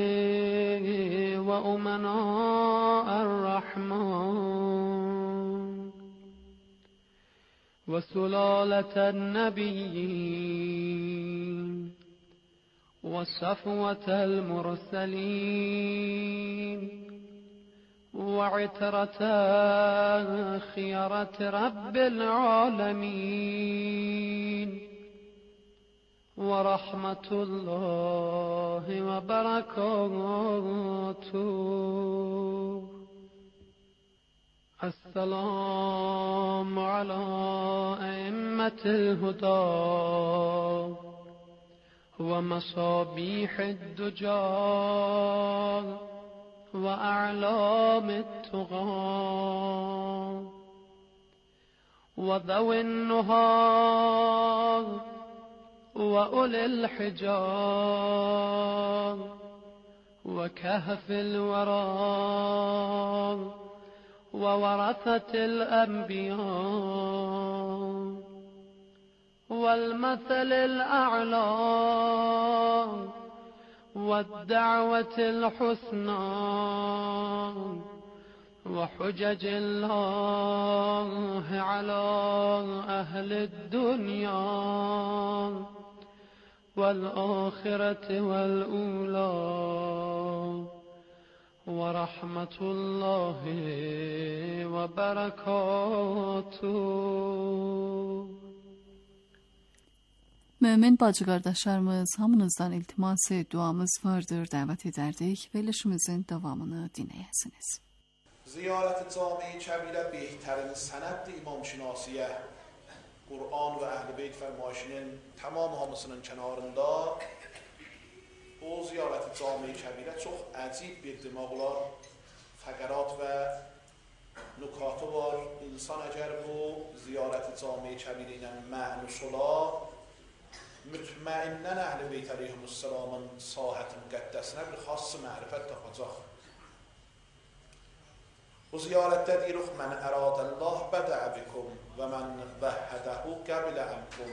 وأمناء الرحمن وسلالة النبيين وصفوة المرسلين وعترة خيرة رب العالمين ورحمة الله وبركاته. السلام على أئمة الهدى ومصابيح الدجى وأعلام التقى وذوي النهى وأولي الحجاب وكهف الورى وورثة الأنبياء والمثل الأعلى والدعوة الحسنى وحجج الله على أهل الدنيا والآخرة والأولى ورحمة الله وبركاته. Mömin bacı qardaşlarımız, hamınızdan iltimas duamız vardır. Dəvət edərdik verilişimizin davamını dinləyəsiniz. Ziyaret-i Cami-i Kəbirə behterinin sənədli imamşinasiyə Kur'an ve Ehl-i Beyt fermayişinin tamam hamısının kenarında o Ziyaret-i Cami-i Kəbirə çox əcib bir dimaqlar, fəqərat və nukatı var. İnsan əgər bu Ziyaret-i Cami-i Kəbirə ilə mənus ola, mütməinnən Əhl-i Beyt əleyhimussalamın sahət-i müqəddəsinə bir xas-ı mərifət tapacaq. Bu ziyarətdə deyirik, mən əradəllah bədəə bikum və mən vəhhədəhu qəbilə əmkum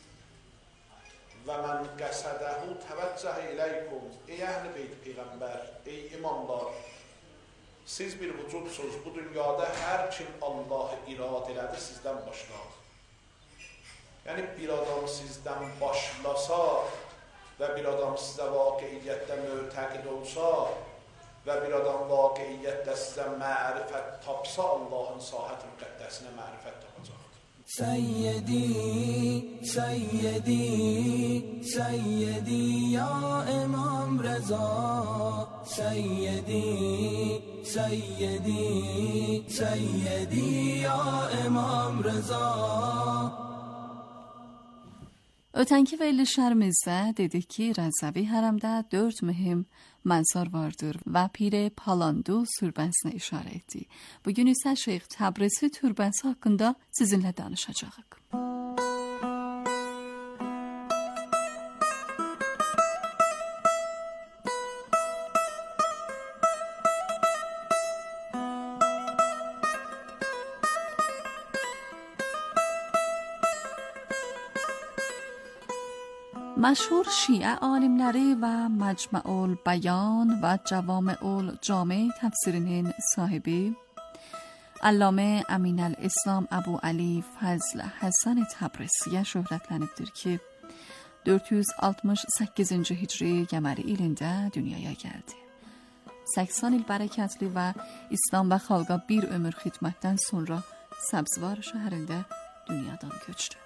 və mən qəsədəhu təvəccəh iləykum. Ey Əhl-i Beyt Peyğəmbər, ey imamlar, siz bir vücudsuz, bu dünyada hər kim Allah'ı irad elədi sizdən başlar. Yəni bir adam sizdən başlasa və bir adam sizə vaqiiyyətdə mütəqid olsa və bir adam vaqiiyyətdə sizə mərifət tapsa, Allahın sahət-i müqəddəsinə mərifət tapacaqdır. Səyyidi, Səyyidi, Səyyidi, ya İmam Rəza. Səyyidi, Səyyidi, Səyyidi, ya İmam Rəza. Ötənki verilişlərimizdə dedik ki, Rəzəvi hərəmdə dörd mühüm mənsar vardır və Pir Palandu türbəsinə işarə etdi. Bugün isə Şeyx Təbrizi türbəsi haqqında sizinlə danışacağıq. مشهور شیعه alimləri və Məcmu'ul Bəyan və Cəvami'ul Cami təfsirinin sahibi Allame Amin el-İslam Abu Ali Fazl Həsən Təbriziyə şöhrətlənibdir ki, dörd yüz altmış səkkizinci hicri qəməri ilində dünyaya gəldi. səksən il bərəkətli və İslam və xalqa bir ömür xidmətdən sonra Səbzvar şəhərində dünyadan köçdü.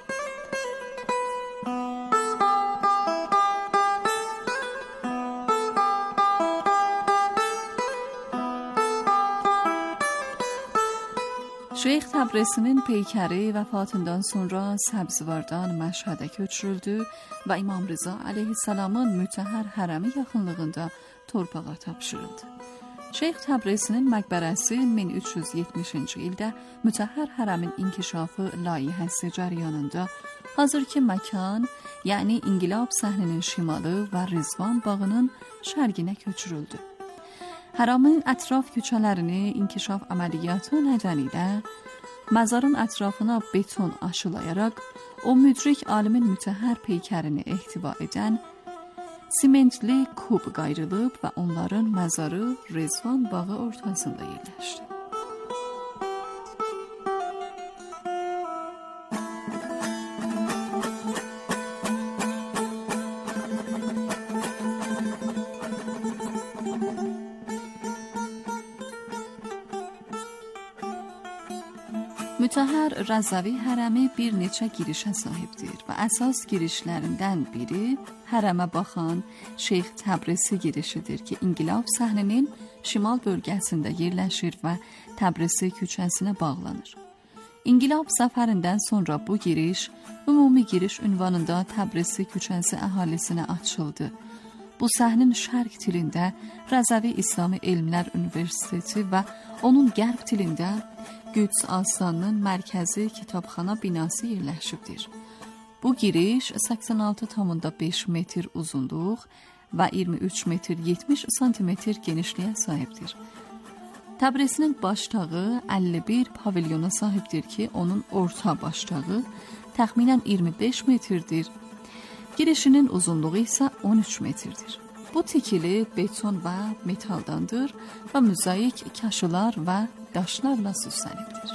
Şeyx Təbrizinin peykəri vəfatından sonra Səbzvardan Məşhədə köçürüldü və İmam Rıza əleyhissalamın mütəhhər hərəmi yaxınlığında torpağa tapşırıldı. Şeyx Təbrizinin məqbərəsi min üç yüz yetmişinci ildə mütəhhər hərəmin inkişafı layihəsi cəryanında hazırki məkan, yəni İnqilab səhninin şimalı və Rizvan bağının şərqinə köçürüldü. Həramın ətraf küçələrini inkişaf əməliyyatı nədənilə məzarın ətrafına beton aşılayaraq o müdrik alimin mütəhhər peykərini ehtiva edən simentli kub qayrılıb və onların məzarı Rizvan bağı ortasında yerləşdi. Mütəhhər Rəzavi hərəmi bir neçə girişə sahibdir və əsas girişlərindən biri hərəmə baxan Şeyx Təbrizi girişidir ki, İnqilab səhninin şimal bölgəsində yerləşir və Təbrizi küçəsinə bağlanır. İnqilab zəfərindən sonra bu giriş ümumi giriş ünvanında Təbrizi küçəsi əhalisinə açıldı. Bu səhnin şərq dilində Rəzavi İslami Elmlər Universiteti və onun qərb dilində Qüds Astanının mərkəzi kitabxana binası yerləşibdir. Bu giriş səksən altı tam beş metr uzunluq və iyirmi üç metr yetmiş santimetr genişliyə sahibdir. Təbrizinin başdağı əlli bir pavilyona sahibdir ki, onun orta başdağı təxminən iyirmi beş metrdir. Girişinin uzunluğu isə on üç metrdir. Bu tikili beton və metaldandır və müzaik kaşılar və daşlarla süslənibdir.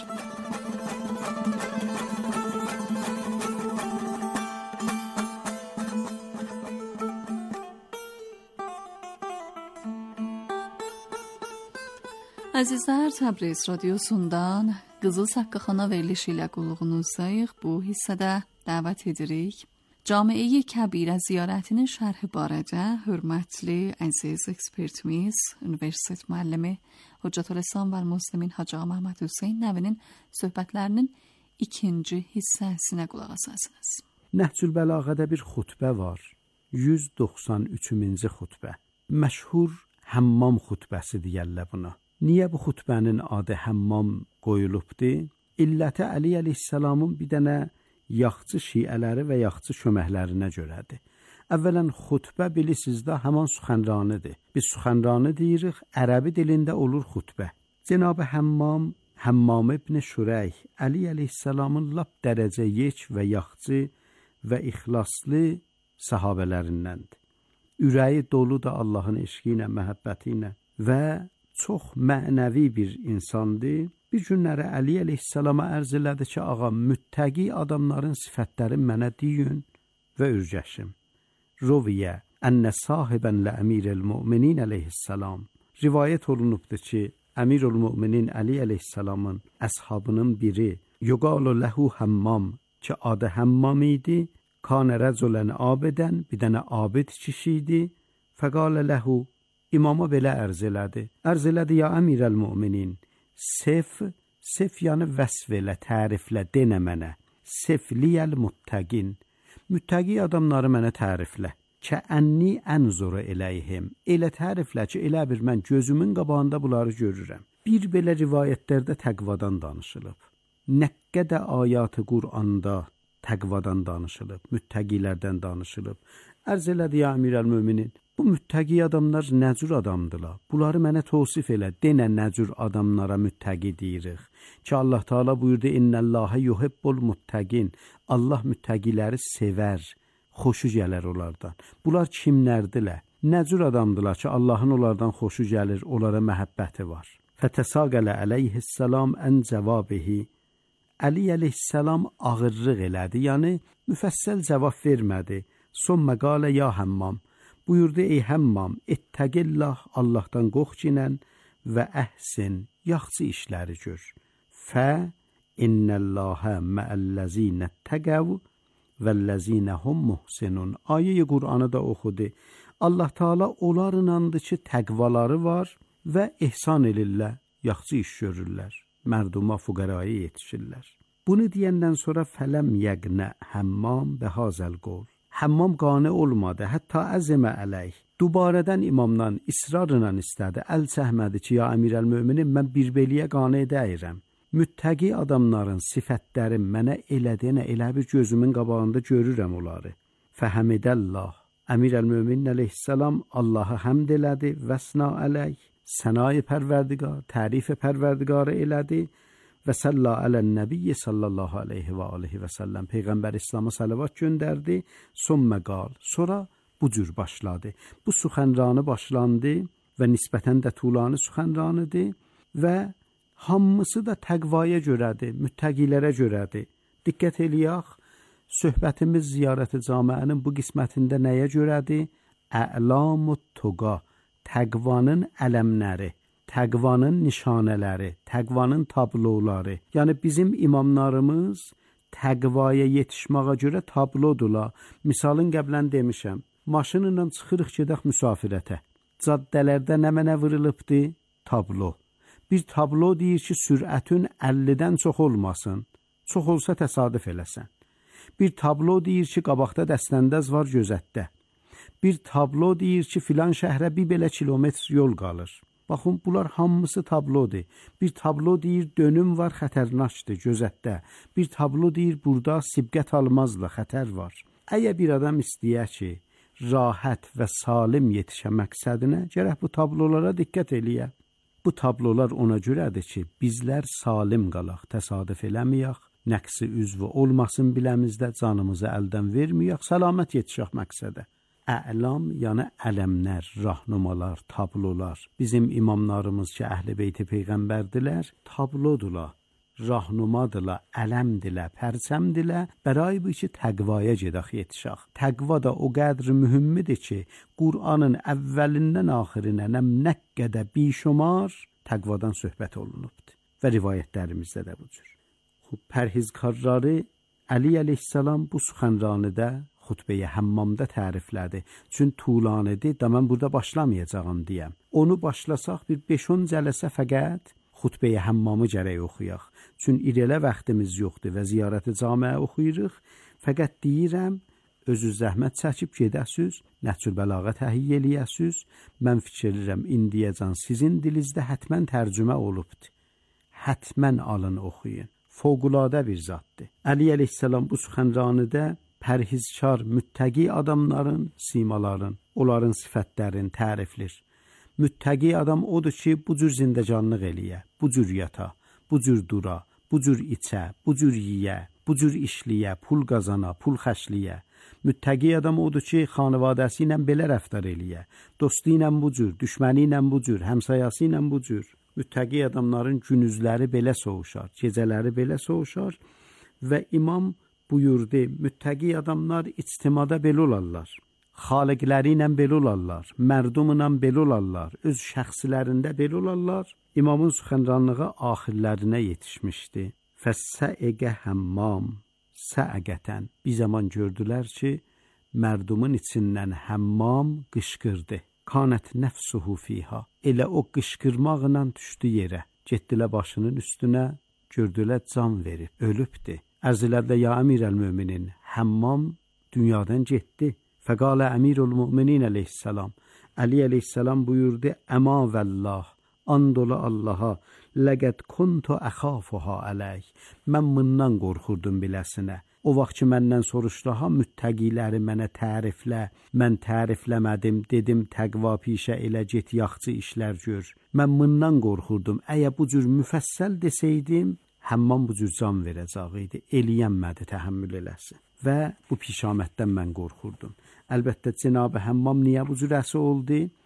Əzizlər, Təbriz radiosundan Qızıl Saqqaxana verilişi ilə qulluğunuzdayıq. Bu hissədə dəvət edirik. Camiə-i Kəbirə ziyarətinin şərhi barədə hörmətli, əziz ekspertimiz, universitet müəllimi Hüccətül-İslam və Müslimin Hacı Məhəmməd Hüseyn Nəvinin söhbətlərinin ikinci hissəsinə qulaq asasınız. Nəhcül Bəlağədə bir xutbə var. yüz doxsan üçüncü xutbə. Məşhur həmmam xutbəsi deyərlər buna. Niyə bu xutbənin adı həmmam qoyulubdur? İlləti Əli əleyhissalamın bir dənə yaxçı şiələri və yaxçı köməklərinə görədir. Əvvələn xutbə bilirsiniz də həman suxənranıdır. Biz suxənranı deyirik, ərəbi dilində olur xutbə. Cənab-ı Həmmam, Həmmam ibn Şureyh, Əli əleyhissalamın lap dərəcə yek və yaxçı və ixlaslı sahabələrindəndir. Ürəyi doludur Allahın eşqi ilə, məhəbbəti ilə və çox mənəvi bir insandır. Bir günləri Əli əleyhissalama ərz elədi ki, ağa, müttəqi adamların sifətləri mənə deyin və ürgəşim. Roviyə, ənə sahibən lə əmirəl-müminin əleyhissalam. Rivayət olunubdur ki, əmirəl-müminin Əli əleyhissalamın əshabının biri, yuqalu ləhu həmmam, ki adı həmmam idi, kanə rəculən abədən, bir dənə abid kişi idi, fəqalə ləhu, imama belə ərz elədi. Ərz elədi, ya əmirəl-müminin, Sef, sef yəni vəsf elə, təriflə, denə mənə. Sefliyəl muttəqin. Müttəqi adamları mənə təriflə. Kəənni ənzuru eləyhim. Elə təriflə ki, elə bir mən gözümün qabağında bunları görürəm. Bir belə rivayətlərdə təqvadan danışılıb. Nəqqədə ayatı Qur'anda təqvadan danışılıb, müttəqilərdən danışılıb. Ərz elədi, ya əmirəl-müminin, bu müttəqi adamlar nə cür adamdılar? Bunları mənə təvsif elə, denə nə cür adamlara müttəqi deyirik. Ki Allah Teala buyurdu, İnnəllâhe yuhibbul muttəqin. Allah müttəqiləri sevər, xoşu gələr onlardan. Bunlar kimlərdilər? Nə cür adamdılar ki, Allahın onlardan xoşu gəlir, onlara məhəbbəti var. فتساقل علیه السلام ان جوابه. علی علیه السلام ağırlıq elədi, yəni müfəssəl cavab vermədi. Sonra qala ya Həmmam, buyurdu ey Həmmam, ittəqillah, Allahdan qorxcinən və əhsin, yaxşı işləri gör. Fə innəllahə məəlləzinə təqəv vəlləzinə hum muhsinun. Ayə-i Qur'anı da oxudu. Allah Teala onlarınandı ki, təqvaları var və ihsan elirlər, yaxşı iş görürlər, mərduma, fuqaraya yetişirlər. Bunu deyəndən sonra fələm yəqnə Həmmam və hazəl qol. Həmmam qane olmadı, hətta əzmə əleyh. Dubarədən imamdan israrla istədi, əl çəkmədi ki, ya əmirəl-möminin, mən bir beliyə qane edəyirəm. Müttəqi adamların sifətləri mənə elədiyənə elə bir gözümün qabağında görürəm onları. Fəhəmidəllah. Əmirəl-möminin əleyhissalam Allah'a həmd elədi, vəsna əleyh, sənayı pərverdigar, tərifi pərverdigarı elədi və səlla ələn-nəbiyyə sallallahu aleyhi və aleyhi və səlləm. Peyğəmbər İslam'a salavat göndərdi, sümmə qal. Sonra bu cür başladı. Bu suxənranı başlandı və nisbətən də tulanı suxənranıdır və hamısı da təqvaya görədir, müttəqilərə görədir. Diqqət eləyək, söhbətimiz ziyarət-i camiənin bu qismətində nəyə görədir? Ə'lam-ı tuqa, təqvanın ələmləri, təqvanın nişanələri, təqvanın tabloları. Yəni bizim imamlarımız təqvaya yetişməyə görə tablodurlar. Misalın qəblən demişəm, maşınla çıxırıq gedək müsafirətə. Caddələrdə nə mənə vırılıbdı? Tablo. Bir tablo deyir ki, sürətin əllidən çox olmasın. Çox olsa təsadüf eləsən. Bir tablo deyir ki, qabaqda dəstəndəz var gözətdə. Bir tablo deyir ki, filan şəhrə bir belə kilometr yol qalır. Baxın, bunlar hamısı tablodur. Bir tablo deyir, dönüm var, xətərnaşdır gözətdə. Bir tablo deyir, burada sibqət almazla, xətər var. Əgər bir adam istəyə ki, rahat və salim yetişə məqsədinə, gərək bu tablolara diqqət eləyə. Bu tablolar ona görədir ki, bizlər salim qalaq, təsadüf eləməyək, nəqsi üzvü olmasın biləmizdə, canımızı əldən verməyək, səlamət yetişək məqsədə. Ə'lam, yəni ələmlər, rahnumalar, tablolar. Bizim imamlarımız ki, əhl-i beyti peyğəmbərdirlər, tablodurlar, rahnumadırlar, ələmdirlər, pərçəmdirlər. Bəray bu ki, təqvaya gedək yetişək. Təqva da o qədri mühümmidir ki, Qur'anın əvvəlindən axirinə nə qədər bişumar təqvadan söhbət olunubdur. Və rivayətlərimizdə də bu cür. Pərhizkarları Əli əleyhissalam bu suxənranıda xutbəyə Həmmamda təriflədi. Çün tulanıdır, da mən burada başlamayacağım deyəm. Onu başlasaq bir beş on cələsə fəqət xutbəyə Həmmamı gərək oxuyaq. Çün irələ vaxtımız yoxdur və ziyarəti camiə oxuyuruq. Fəqət deyirəm, özü zəhmət çəkib gedəsiz, Nəhcül Bəlağə təhiyyə eləyəsiz. Mən fikirlirəm, indiyəcən sizin dilinizdə hətmən tərcümə olubdur. Hətmən alın oxuyun. Fövqüladə bir zatdır. Əli əleyhissalam bu suxənranıda pərhizkar, müttəqi adamların simaların, onların sifətlərini təriflir. Müttəqi adam odur ki, bu cür zindəcanlıq eləyə, bu cür yata, bu cür dura, bu cür içə, bu cür yiyə, bu cür işliyə, pul qazana, pul xəşliyə. Müttəqi adam odur ki, xanavadəsi ilə belə rəftar eləyə, dostu ilə bu cür, düşməni ilə bu cür, həmsayası ilə bu cür. Müttəqi adamların günüzləri belə soğuşar, gecələri belə soğuşar və imam buyurdu, müttəqi adamlar ictimada belə olarlar, xaliqləri ilə belə olarlar, mərdum ilə belə olarlar, öz şəxsilərində belə olarlar. İmamın suxənranlığı axirlərinə yetişmişdi. Fəssəəqə həmmam, səəqətən. Bir zaman gördülər ki, mərdumun içindən həmmam qışqırdı. Kanət nəfsuhu fiha. Elə o qışqırmaqla düşdü yerə. Getdilər başının üstünə, gördülər can verib, ölübdür. Ərzlədə ya əmirəl-möminin, Həmmam dünyadan getdi. Fəqalə əmirül-müminin əleyhissalam. Əli əleyhissalam buyurdu, əma vəllah, and ola Allaha, ləqəd kuntu əxafuha əleyh. Mən bundan qorxurdum biləsinə. O vaxt ki, məndən soruşdu, ha müttəqiləri mənə təriflə, mən tərifləmədim, dedim, təqva pişə elə get, yaxçı işlər gör. Mən bundan qorxurdum, əgər bu cür müfəssəl desəydim, Həmmam bu cür can verəcəydi, eləyənmədi təhəmmül eləsin. Və bu pişamətdən mən qorxurdum. Əlbəttə, Cenab-ı Həmmam niyə bu cür əsi oldu?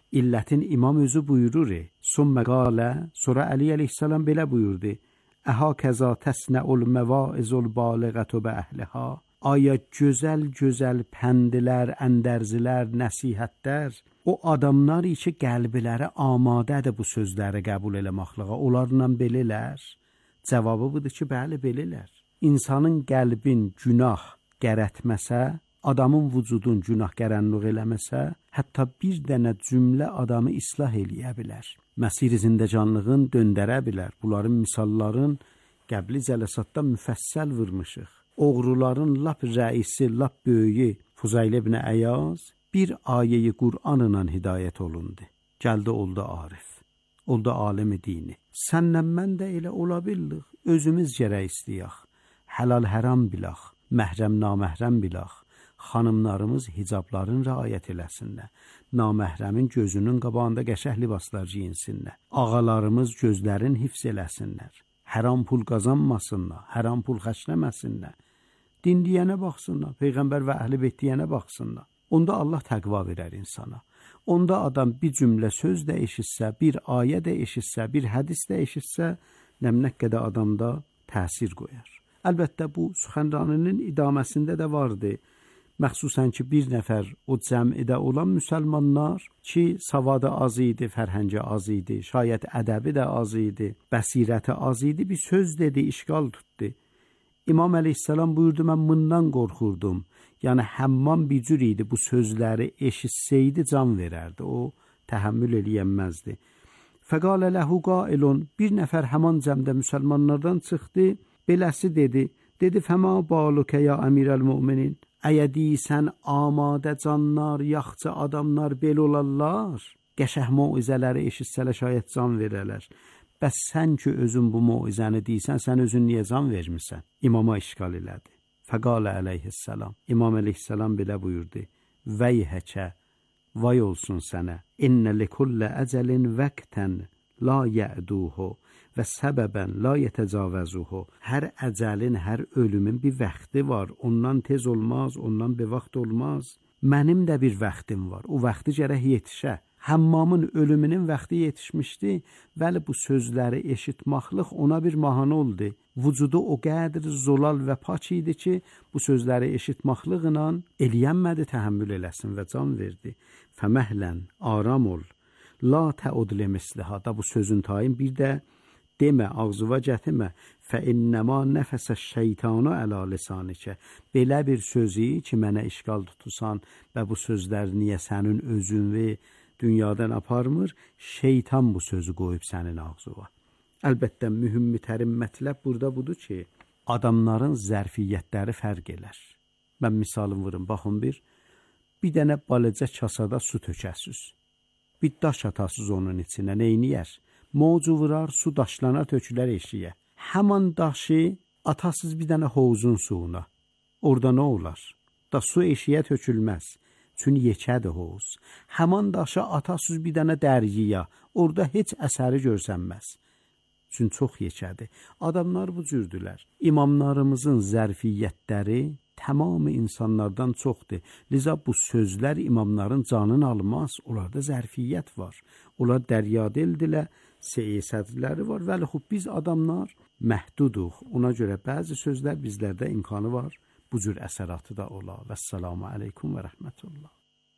İllətin imam özü buyurur. Sümmə qalə, sonra Əli əleyhissalam belə buyurdu. Əhə kəza təsnəul məvaizul baliğətu bə əhliha. Aya gözəl-gözəl pəndilər, əndərzilər, nəsihətlər o adamlar ki, qəlbləri amadədir bu sözləri qəbul eləməkləyə. Onlarla belələr. Cavabı budur ki, bəli, belələr. İnsanın qəlbin günah qərətməsə, adamın vücudun günah qərənluq eləməsə, hətta bir dənə cümlə adamı islah eləyə bilər. Məsir zindəcanlığın döndərə bilər. Bunların misalların qəbli cələsatda müfəssəl vurmuşuq. Oğruların lap rəisi, lap böyüyü Fuzayl ibn Əyaz bir ayəyi Qur'anla hidayət olundu. Gəldi oldu arif, oldu alimi dini. Sənlə mən də elə ola bildik, özümüz gərək istəyək. Həlal həram bilək, məhrəm naməhrəm bilək. Xanımlarımız hicabların rəayət eləsinlər. Naməhrəmin gözünün qabağında qəşəng libaslar giyinsinlər. Ağalarımız gözlərin hifz eləsinlər. Həram pul qazanmasınlar, həram pul xərcləməsinlər. Dinləyənə baxsınlar, Peyğəmbər və Əhl-i Beyt deyənə baxsınlar. Onda Allah təqva verər insana. Onda adam bir cümlə söz də eşitsə, bir ayə də eşitsə, bir hədis də eşitsə, nəmnək qədər adamda təsir qoyar. Əlbəttə bu Suxanraninin idaməsində də vardı. Məxsusən ki, bir nəfər o cəmidə olan müsəlmanlar ki, savadı az idi, fərhəngi az idi, şayət ədəbi də az idi, bəsirəti az idi, bir söz dedi, işgal tutdu. İmam əleyhissalam buyurdu, mən bundan qorxurdum. Yəni, həmmam bir cür idi, bu sözləri eşitsəydi can verərdi, o təhəmmül eləyənməzdi. Fəqalə ləhu qailun, bir nəfər həman cəmdə müsəlmanlardan çıxdı, beləsi dedi, dedi, fəma balukə ya əmirəl müminin, əyə deysən amadə canlar, yaxçı adamlar bel olarlar, qəşəh muizələri eşitsələ şayət can verələr. Bəs sən ki, özün bu muizəni deysən, sən özün niyə can vermirsən? İmama işgal elədi. Fəqalə əleyhissalam. İmam əleyhissalam belə buyurdu. Vəyhəkə, vay olsun sənə. İnnə likullə əcəlin vəqtən la yə'duhu və səbəbən la yətəcavəzuhu. Hər əcəlin, hər ölümün bir vaxtı var. Ondan tez olmaz, ondan bir vaxt olmaz. Mənim də bir vaxtım var. O vaxtı gərək yetişə. Həmmamın ölümünün vaxtı yetişmişdi, vəli bu sözləri eşitmaqlıq ona bir mahan oldu. Vücudu o qədər zolal və paç idi ki, bu sözləri eşitmaqlıqla eləyənmədi, təhəmmül eləsin və can verdi. Fəməhlən, aram ol, la təudli misliha, da bu sözün tayın bir də demə, ağzıva gətirmə. Fə innəma nəfəsə şeytanu əla lisanikə. Belə bir sözü ki, mənə işgal tutusan və bu sözlər niyə sənin özün və dünyadan aparmır, şeytan bu sözü qoyub sənin ağzıva. Əlbəttə, mühümmi tərim mətləb burada budur ki, adamların zərfiyyətləri fərq elər. Mən misalım vurum, baxın bir, bir dənə balaca kasada su tökəsiz. Bir daş atasız onun içinə, neyniyər? Mocu vurar, su daşlana tökülər eşiyə. Həman daşı atasız bir dənə hovuzun suyuna. Orada nə olar? Da su eşiyə tökülməz. Çünki yekədir hovuz. Həman daşı atasız bir dənə dəryiyə. Orada heç əsəri görsənməz. Çünki çox yekədir. Adamlar bu cürdülər. İmamlarımızın zərfiyyətləri tamamı insanlardan çoxdur. Liza bu sözlər imamların canını almaz. Onlarda zərfiyyət var. Onlar dəryadildirlər, seyisədləri var. Vəli xub biz adamlar məhduduq. Ona görə bəzi sözlər bizlərdə imkanı var. Bu cür əsəratı da ola. Vəssalamu aleykum və rəhmətullah.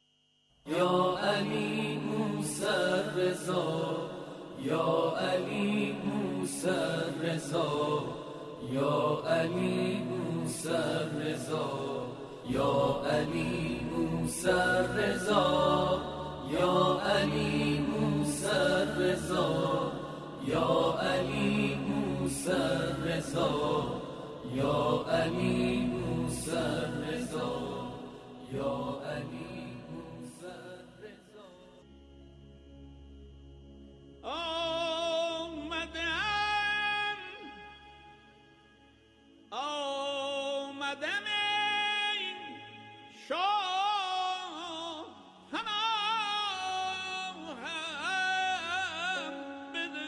Ya Ali Musa Reza, Ya Ali Musa Reza, Ya Ali Musa Reza, Ya Ali Musa Reza, Ya Ali Musa Reza, Ya Ali Musa Reza, Ya Ali Musa Reza, Ya Ali Musa Reza. آمدم آمدم ای شاه هم بده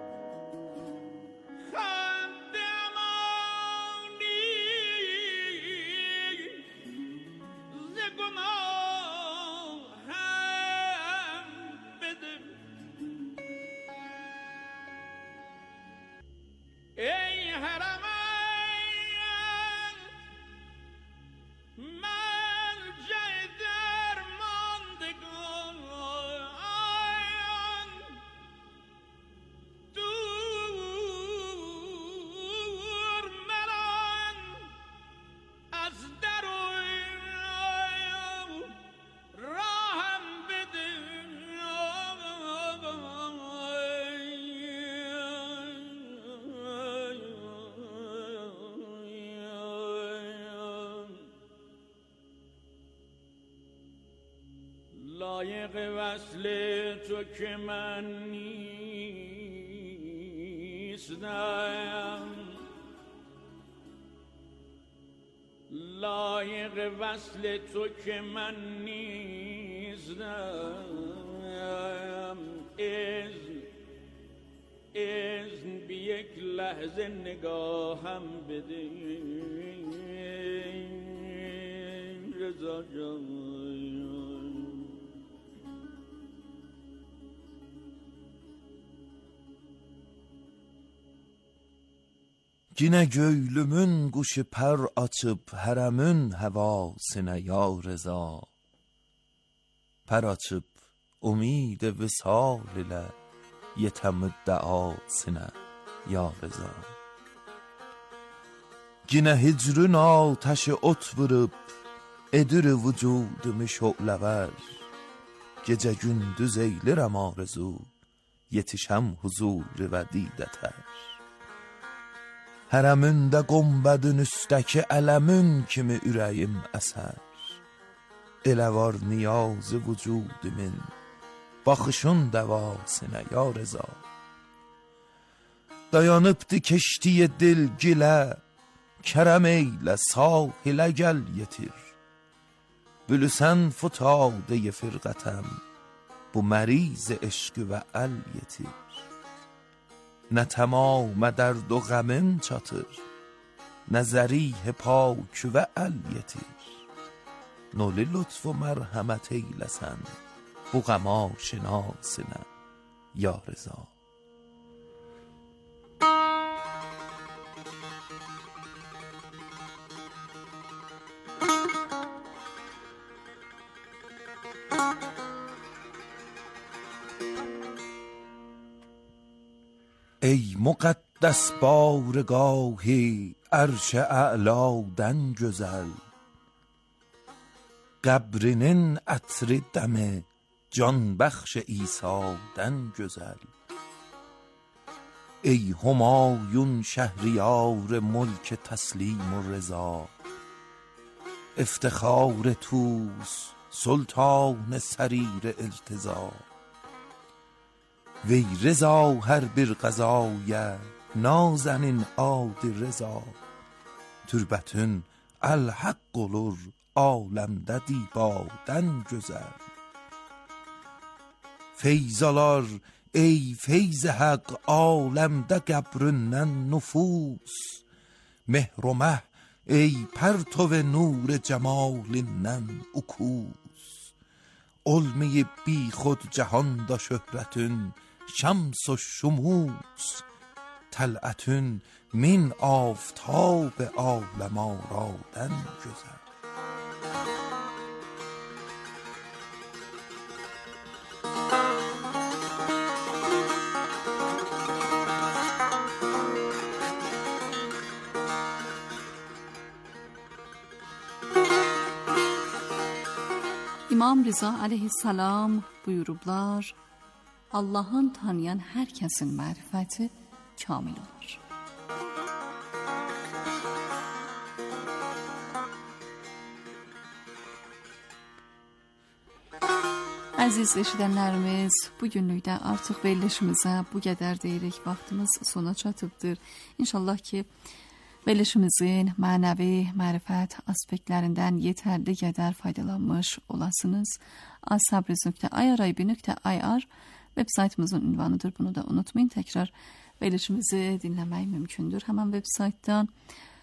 خند امانی لایق وصل تو که من نیستم، لایق وصل تو که من نیستم. اذن اذن بی یک لحظه نگاهم بده رضا جان. Yine göylümün kuşu per açıp heremin hevasine ya reza. Per açıp umid visal ile yetem iddiasine ya reza. Yine hicrün ateşi ot vurup edir vücudumu şo'lever. Gece gündüz eylerem arzu yetişem huzur ve dideter. Hərəmündə qombədin üstəki ələmin kimi ürəyim əsər. Elə var niyazı vücudumin baxışın dəvasinə ya reza. Dayanıbdı keştiyə dil gilə, kərəm eylə sahilə gəl yetir. Bülüsən futadə-i firqətəm, bu məriz eşqi və əl yetir. نه تمام درد و غمم çatır, نه زریح پاک و ال yetir. نولی لطف و مرحمت eyləsən, bu غم آشناسına یا رضا. ای مقدس بارگاهی عرش اعلادن güzel. قبرinin ətri dəmi can bəxş İsa'dan güzel. ای همایون شهریار ملک تسلیم و رضا. افتخار توس سلطان سریر التضا. وی رضا هر bir qazaya nazenin adi reza. Türbətün əl-haqq olur aləmdə dibadən gözəl. Feyzalar ey feyz haqq aləmdə qəbrindən nüfus. mehr و meh ey پرتو نور cemalindən ukus. olmayıb bi xud cahanda şöhrətün şams و şumus. طلعتün min آفتاب عالم آرادن güzel. İmam Rıza aleyhisselam buyurublar, Allah'ın tanıyan hər kəsin mərifəti kamil olur. Əziz eşidənlərimiz, bu günlük də artıq verilişimizə bu qədər deyirik, vaxtımız sona çatıbdır. İnşallah ki, verilişimizin mənəvi, mərifət aspektlərindən yetərli qədər faydalanmış olasınız. asabriz nöqtə i r i b nöqtə i r web saytımızın ünvanıdır. Bunu da unutmayın. Tekrar verilişimizi dinləmək mümkündür. Həmən web saytdan